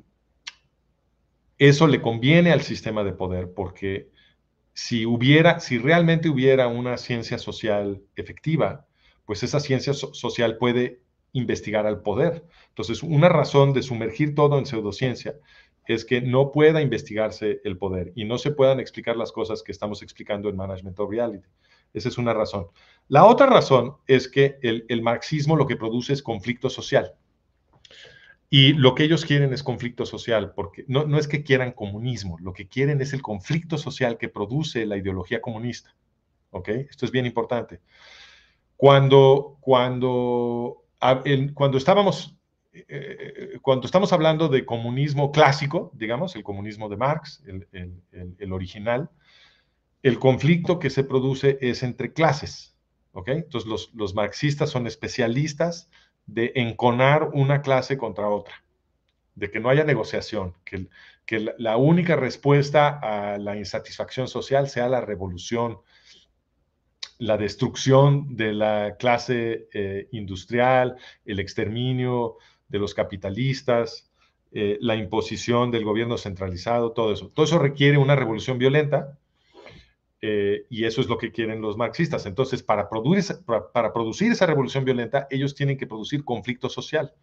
S1: eso le conviene al sistema de poder porque si hubiera, si realmente hubiera una ciencia social efectiva, pues esa ciencia so social puede investigar al poder. Entonces, una razón de sumergir todo en pseudociencia es que no pueda investigarse el poder y no se puedan explicar las cosas que estamos explicando en Management of Reality. Esa es una razón. La otra razón es que el, el marxismo lo que produce es conflicto social. Y lo que ellos quieren es conflicto social, porque no, no es que quieran comunismo, lo que quieren es el conflicto social que produce la ideología comunista. ¿Ok? Esto es bien importante. Cuando, cuando, el, cuando estábamos, eh, cuando estamos hablando de comunismo clásico, digamos, el comunismo de Marx, el, el, el, el original, el conflicto que se produce es entre clases. ¿Ok? Entonces los, los marxistas son especialistas de enconar una clase contra otra, de que no haya negociación, que, que la, la única respuesta a la insatisfacción social sea la revolución, la destrucción de la clase eh, industrial, el exterminio de los capitalistas, eh, la imposición del gobierno centralizado, todo eso. Todo eso requiere una revolución violenta eh, y eso es lo que quieren los marxistas. Entonces, para producir, para, para producir esa revolución violenta, ellos tienen que producir conflicto social.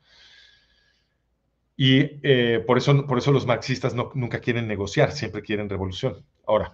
S1: Y eh, por, eso, por eso los marxistas no, nunca quieren negociar, siempre quieren revolución. Ahora,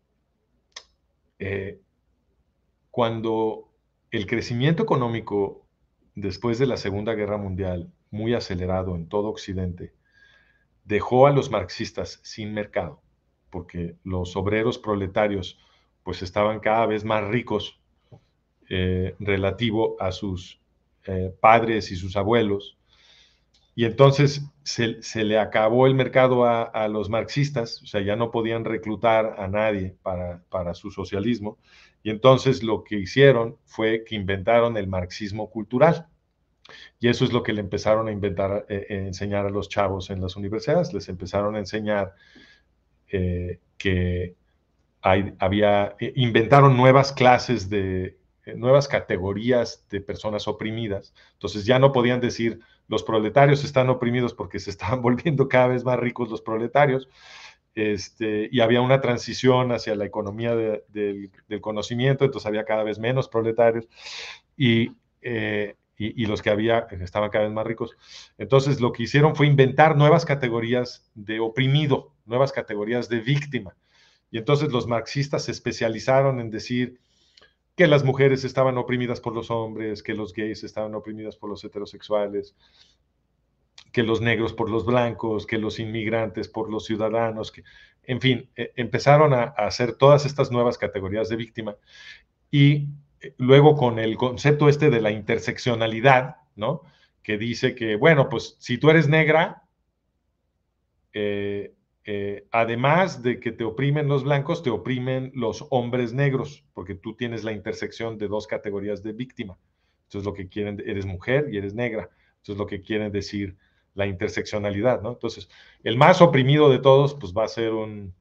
S1: eh, cuando el crecimiento económico después de la Segunda Guerra Mundial, muy acelerado en todo Occidente, dejó a los marxistas sin mercado, porque los obreros proletarios pues estaban cada vez más ricos eh, relativo a sus eh, padres y sus abuelos, y entonces se, se, le acabó el mercado a, a, los marxistas, o sea, ya no podían reclutar a nadie para, para su socialismo. Y entonces lo que hicieron fue que inventaron el marxismo cultural. Y eso es lo que le empezaron a inventar, eh, eh, enseñar a los chavos en las universidades. Les empezaron a enseñar eh, que hay, había, eh, inventaron nuevas clases de, eh, nuevas categorías de personas oprimidas. Entonces ya no podían decir los proletarios están oprimidos porque se estaban volviendo cada vez más ricos los proletarios. Este, y había una transición hacia la economía de, de, del conocimiento, entonces había cada vez menos proletarios y, eh, y, y, los que había estaban cada vez más ricos. Entonces lo que hicieron fue inventar nuevas categorías de oprimido, nuevas categorías de víctima. Y entonces los marxistas se especializaron en decir que las mujeres estaban oprimidas por los hombres, que los gays estaban oprimidos por los heterosexuales, que los negros por los blancos, que los inmigrantes por los ciudadanos, que, en fin, eh, empezaron a, a hacer todas estas nuevas categorías de víctima y eh, luego con el concepto este de la interseccionalidad, ¿no? Que dice que, bueno, pues si tú eres negra, eh, eh, además de que te oprimen los blancos, te oprimen los hombres negros, porque tú tienes la intersección de dos categorías de víctima. Entonces lo que quieren, eres mujer y eres negra. Entonces lo que quieren decir la interseccionalidad, ¿no? Entonces, el más oprimido de todos, pues va a ser un,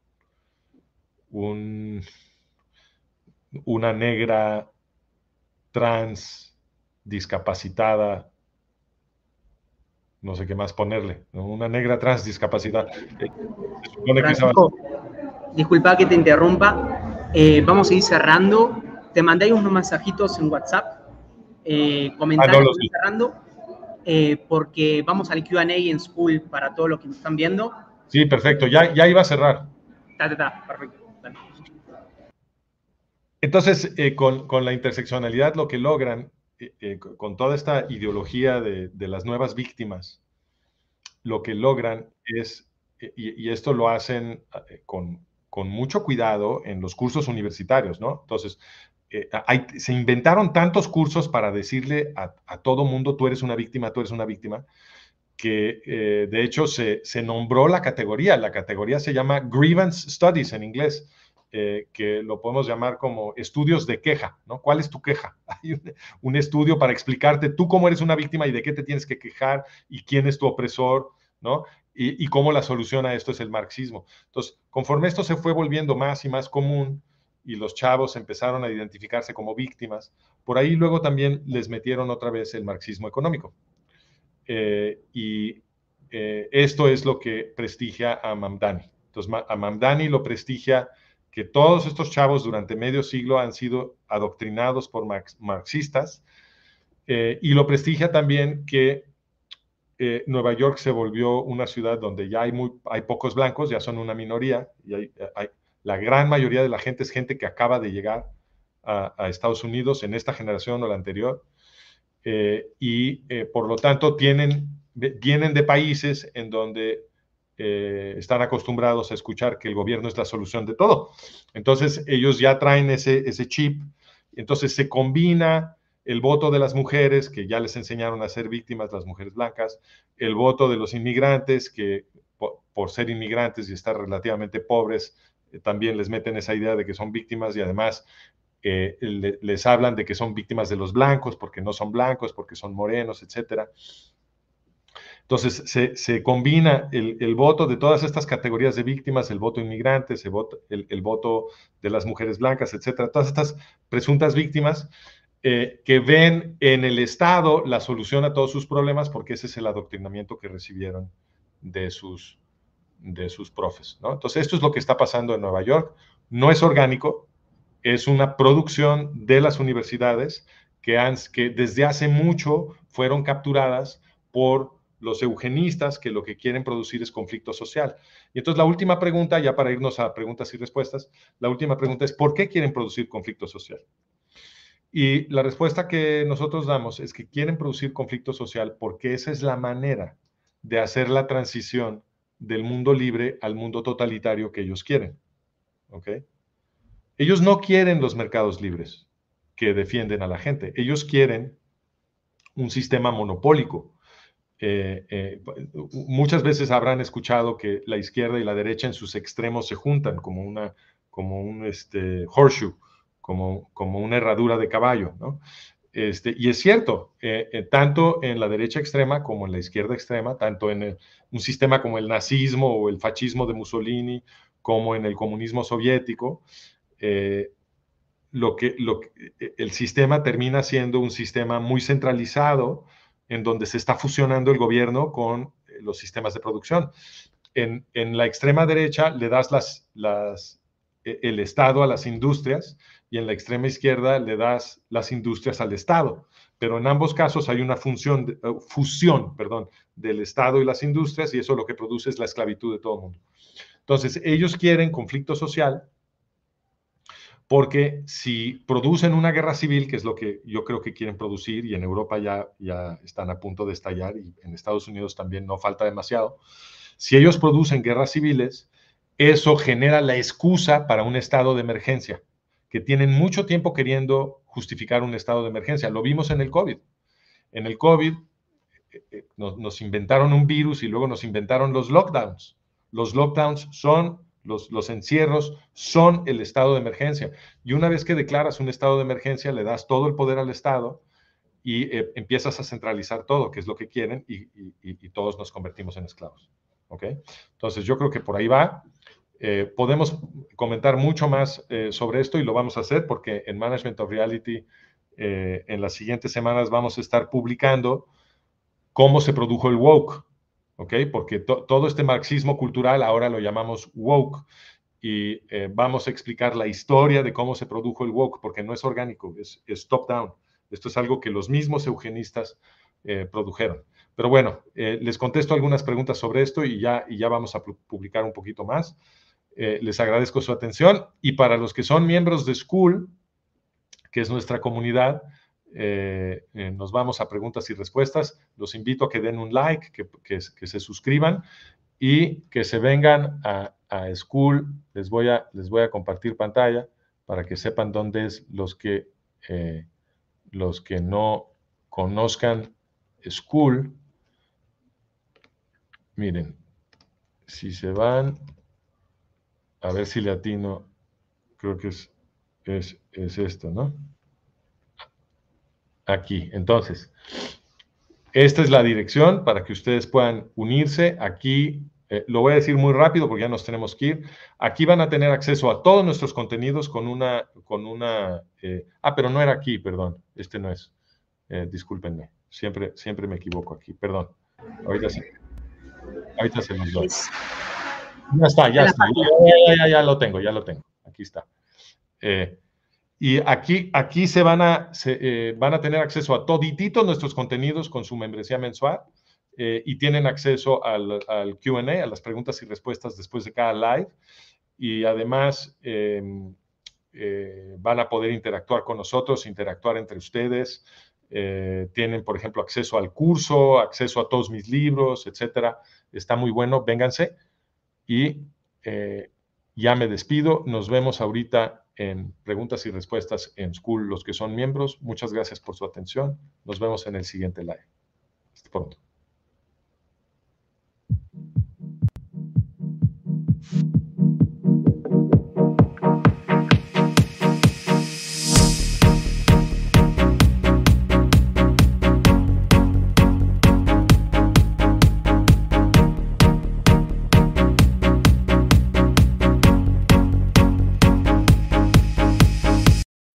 S1: un una negra trans, discapacitada, no sé qué más ponerle, ¿no? Una negra trans discapacidad. Eh, se supone que esa va a
S2: Francisco, disculpa que te interrumpa. Eh, vamos a ir cerrando. Te mandé unos mensajitos en WhatsApp. Eh,
S1: Ah, no
S2: comentarios
S1: lo
S2: para ir
S1: sé.
S2: cerrando. Eh, porque vamos al Q and A en School para todos los que nos están viendo.
S1: Sí, perfecto, ya, ya iba a cerrar.
S2: Ta, ta, ta, perfecto. Dale.
S1: Entonces, eh, con, con, la interseccionalidad lo que logran, eh, eh, con toda esta ideología de, de, las nuevas víctimas, lo que logran es, eh, y, y, esto lo hacen eh, con, con, mucho cuidado en los cursos universitarios, ¿no? Entonces, eh, hay, se inventaron tantos cursos para decirle a, a todo mundo, tú eres una víctima, tú eres una víctima, que eh, de hecho se, se nombró la categoría, la categoría se llama Grievance Studies en inglés, eh, que lo podemos llamar como estudios de queja, ¿no? ¿Cuál es tu queja? Hay un, un, estudio para explicarte tú cómo eres una víctima y de qué te tienes que quejar y quién es tu opresor, ¿no? Y, y cómo la solución a esto es el marxismo. Entonces, conforme esto se fue volviendo más y más común y los chavos empezaron a identificarse como víctimas, por ahí luego también les metieron otra vez el marxismo económico. Eh, y eh, esto es lo que prestigia a Mamdani. Entonces, a Mamdani lo prestigia que todos estos chavos durante medio siglo han sido adoctrinados por marx marxistas, eh, y lo prestigia también que eh, Nueva York se volvió una ciudad donde ya hay, muy, hay pocos blancos, ya son una minoría, y hay, hay, la gran mayoría de la gente es gente que acaba de llegar a, a Estados Unidos en esta generación o la anterior, eh, y eh, por lo tanto tienen, vienen de países en donde eh, están acostumbrados a escuchar que el gobierno es la solución de todo. Entonces ellos ya traen ese, ese chip, entonces se combina el voto de las mujeres, que ya les enseñaron a ser víctimas las mujeres blancas, el voto de los inmigrantes, que por, por ser inmigrantes y estar relativamente pobres, eh, también les meten esa idea de que son víctimas y además eh, le, les hablan de que son víctimas de los blancos porque no son blancos, porque son morenos, etcétera. Entonces, se, se combina el, el, voto de todas estas categorías de víctimas, el voto inmigrante, el voto, el, el voto de las mujeres blancas, etcétera, todas estas presuntas víctimas eh, que ven en el Estado la solución a todos sus problemas porque ese es el adoctrinamiento que recibieron de sus, de sus profes, ¿no? Entonces, esto es lo que está pasando en Nueva York. No es orgánico, es una producción de las universidades que, han, que desde hace mucho fueron capturadas por los eugenistas que lo que quieren producir es conflicto social. Y entonces la última pregunta, ya para irnos a preguntas y respuestas, la última pregunta es, ¿por qué quieren producir conflicto social? Y la respuesta que nosotros damos es que quieren producir conflicto social porque esa es la manera de hacer la transición del mundo libre al mundo totalitario que ellos quieren. ¿Ok? Ellos no quieren los mercados libres que defienden a la gente. Ellos quieren un sistema monopólico. Eh, eh, muchas veces habrán escuchado que la izquierda y la derecha en sus extremos se juntan como, una, como un este, horseshoe, como, como una herradura de caballo, ¿no? Este, y es cierto, eh, eh, tanto en la derecha extrema como en la izquierda extrema, tanto en el, un sistema como el nazismo o el fascismo de Mussolini, como en el comunismo soviético, eh, lo que, lo que, el sistema termina siendo un sistema muy centralizado en donde se está fusionando el gobierno con los sistemas de producción. En, en la extrema derecha le das las, las, el Estado a las industrias y en la extrema izquierda le das las industrias al Estado. Pero en ambos casos hay una función, de, uh, fusión perdón, del Estado y las industrias y eso lo que produce es la esclavitud de todo el mundo. Entonces, ellos quieren conflicto social porque si producen una guerra civil, que es lo que yo creo que quieren producir, y en Europa ya, ya están a punto de estallar, y en Estados Unidos también no falta demasiado, si ellos producen guerras civiles, eso genera la excusa para un estado de emergencia, que tienen mucho tiempo queriendo justificar un estado de emergencia. Lo vimos en el COVID. En el COVID eh, nos, nos inventaron un virus y luego nos inventaron los lockdowns. Los lockdowns son los, los, encierros son el estado de emergencia. Y una vez que declaras un estado de emergencia, le das todo el poder al Estado y eh, empiezas a centralizar todo, que es lo que quieren, y, y, y todos nos convertimos en esclavos. ¿Ok? Entonces, yo creo que por ahí va. Eh, podemos comentar mucho más eh, sobre esto y lo vamos a hacer porque en Management of Reality eh, en las siguientes semanas vamos a estar publicando cómo se produjo el woke, ¿ok? Porque to, todo este marxismo cultural ahora lo llamamos woke, y eh, vamos a explicar la historia de cómo se produjo el woke, porque no es orgánico, es, es top-down. Esto es algo que los mismos eugenistas eh, produjeron. Pero bueno, eh, les contesto algunas preguntas sobre esto y ya, y ya vamos a publicar un poquito más. Eh, les agradezco su atención, y para los que son miembros de Skool, que es nuestra comunidad, eh, eh, nos vamos a preguntas y respuestas. Los invito a que den un like, que, que, que se suscriban y que se vengan a, a Skool. Les voy a, les voy a compartir pantalla para que sepan dónde es los que, eh, los que no conozcan Skool. Miren, si se van, a ver si le atino, creo que es, es, es esto, ¿no? Aquí, entonces, esta es la dirección para que ustedes puedan unirse. Aquí, eh, lo voy a decir muy rápido porque ya nos tenemos que ir. Aquí van a tener acceso a todos nuestros contenidos con una, con una, eh, ah, pero no era aquí, perdón, este no es, eh, discúlpenme, siempre, siempre me equivoco aquí, perdón. Ahorita se, ahorita se los doy. Ya está, ya está, ya, ya, ya lo tengo, ya lo tengo, aquí está. Eh, Y aquí, aquí se van a, se, eh, van a tener acceso a todititos nuestros contenidos con su membresía mensual, eh, y tienen acceso al, al Q and A, a las preguntas y respuestas después de cada live, y además eh, eh, van a poder interactuar con nosotros, interactuar entre ustedes. Eh, tienen, por ejemplo, acceso al curso, acceso a todos mis libros, etcétera. Está muy bueno, vénganse. Y eh, ya me despido. Nos vemos ahorita en preguntas y respuestas en Skool, los que son miembros. Muchas gracias por su atención. Nos vemos en el siguiente live. Hasta pronto.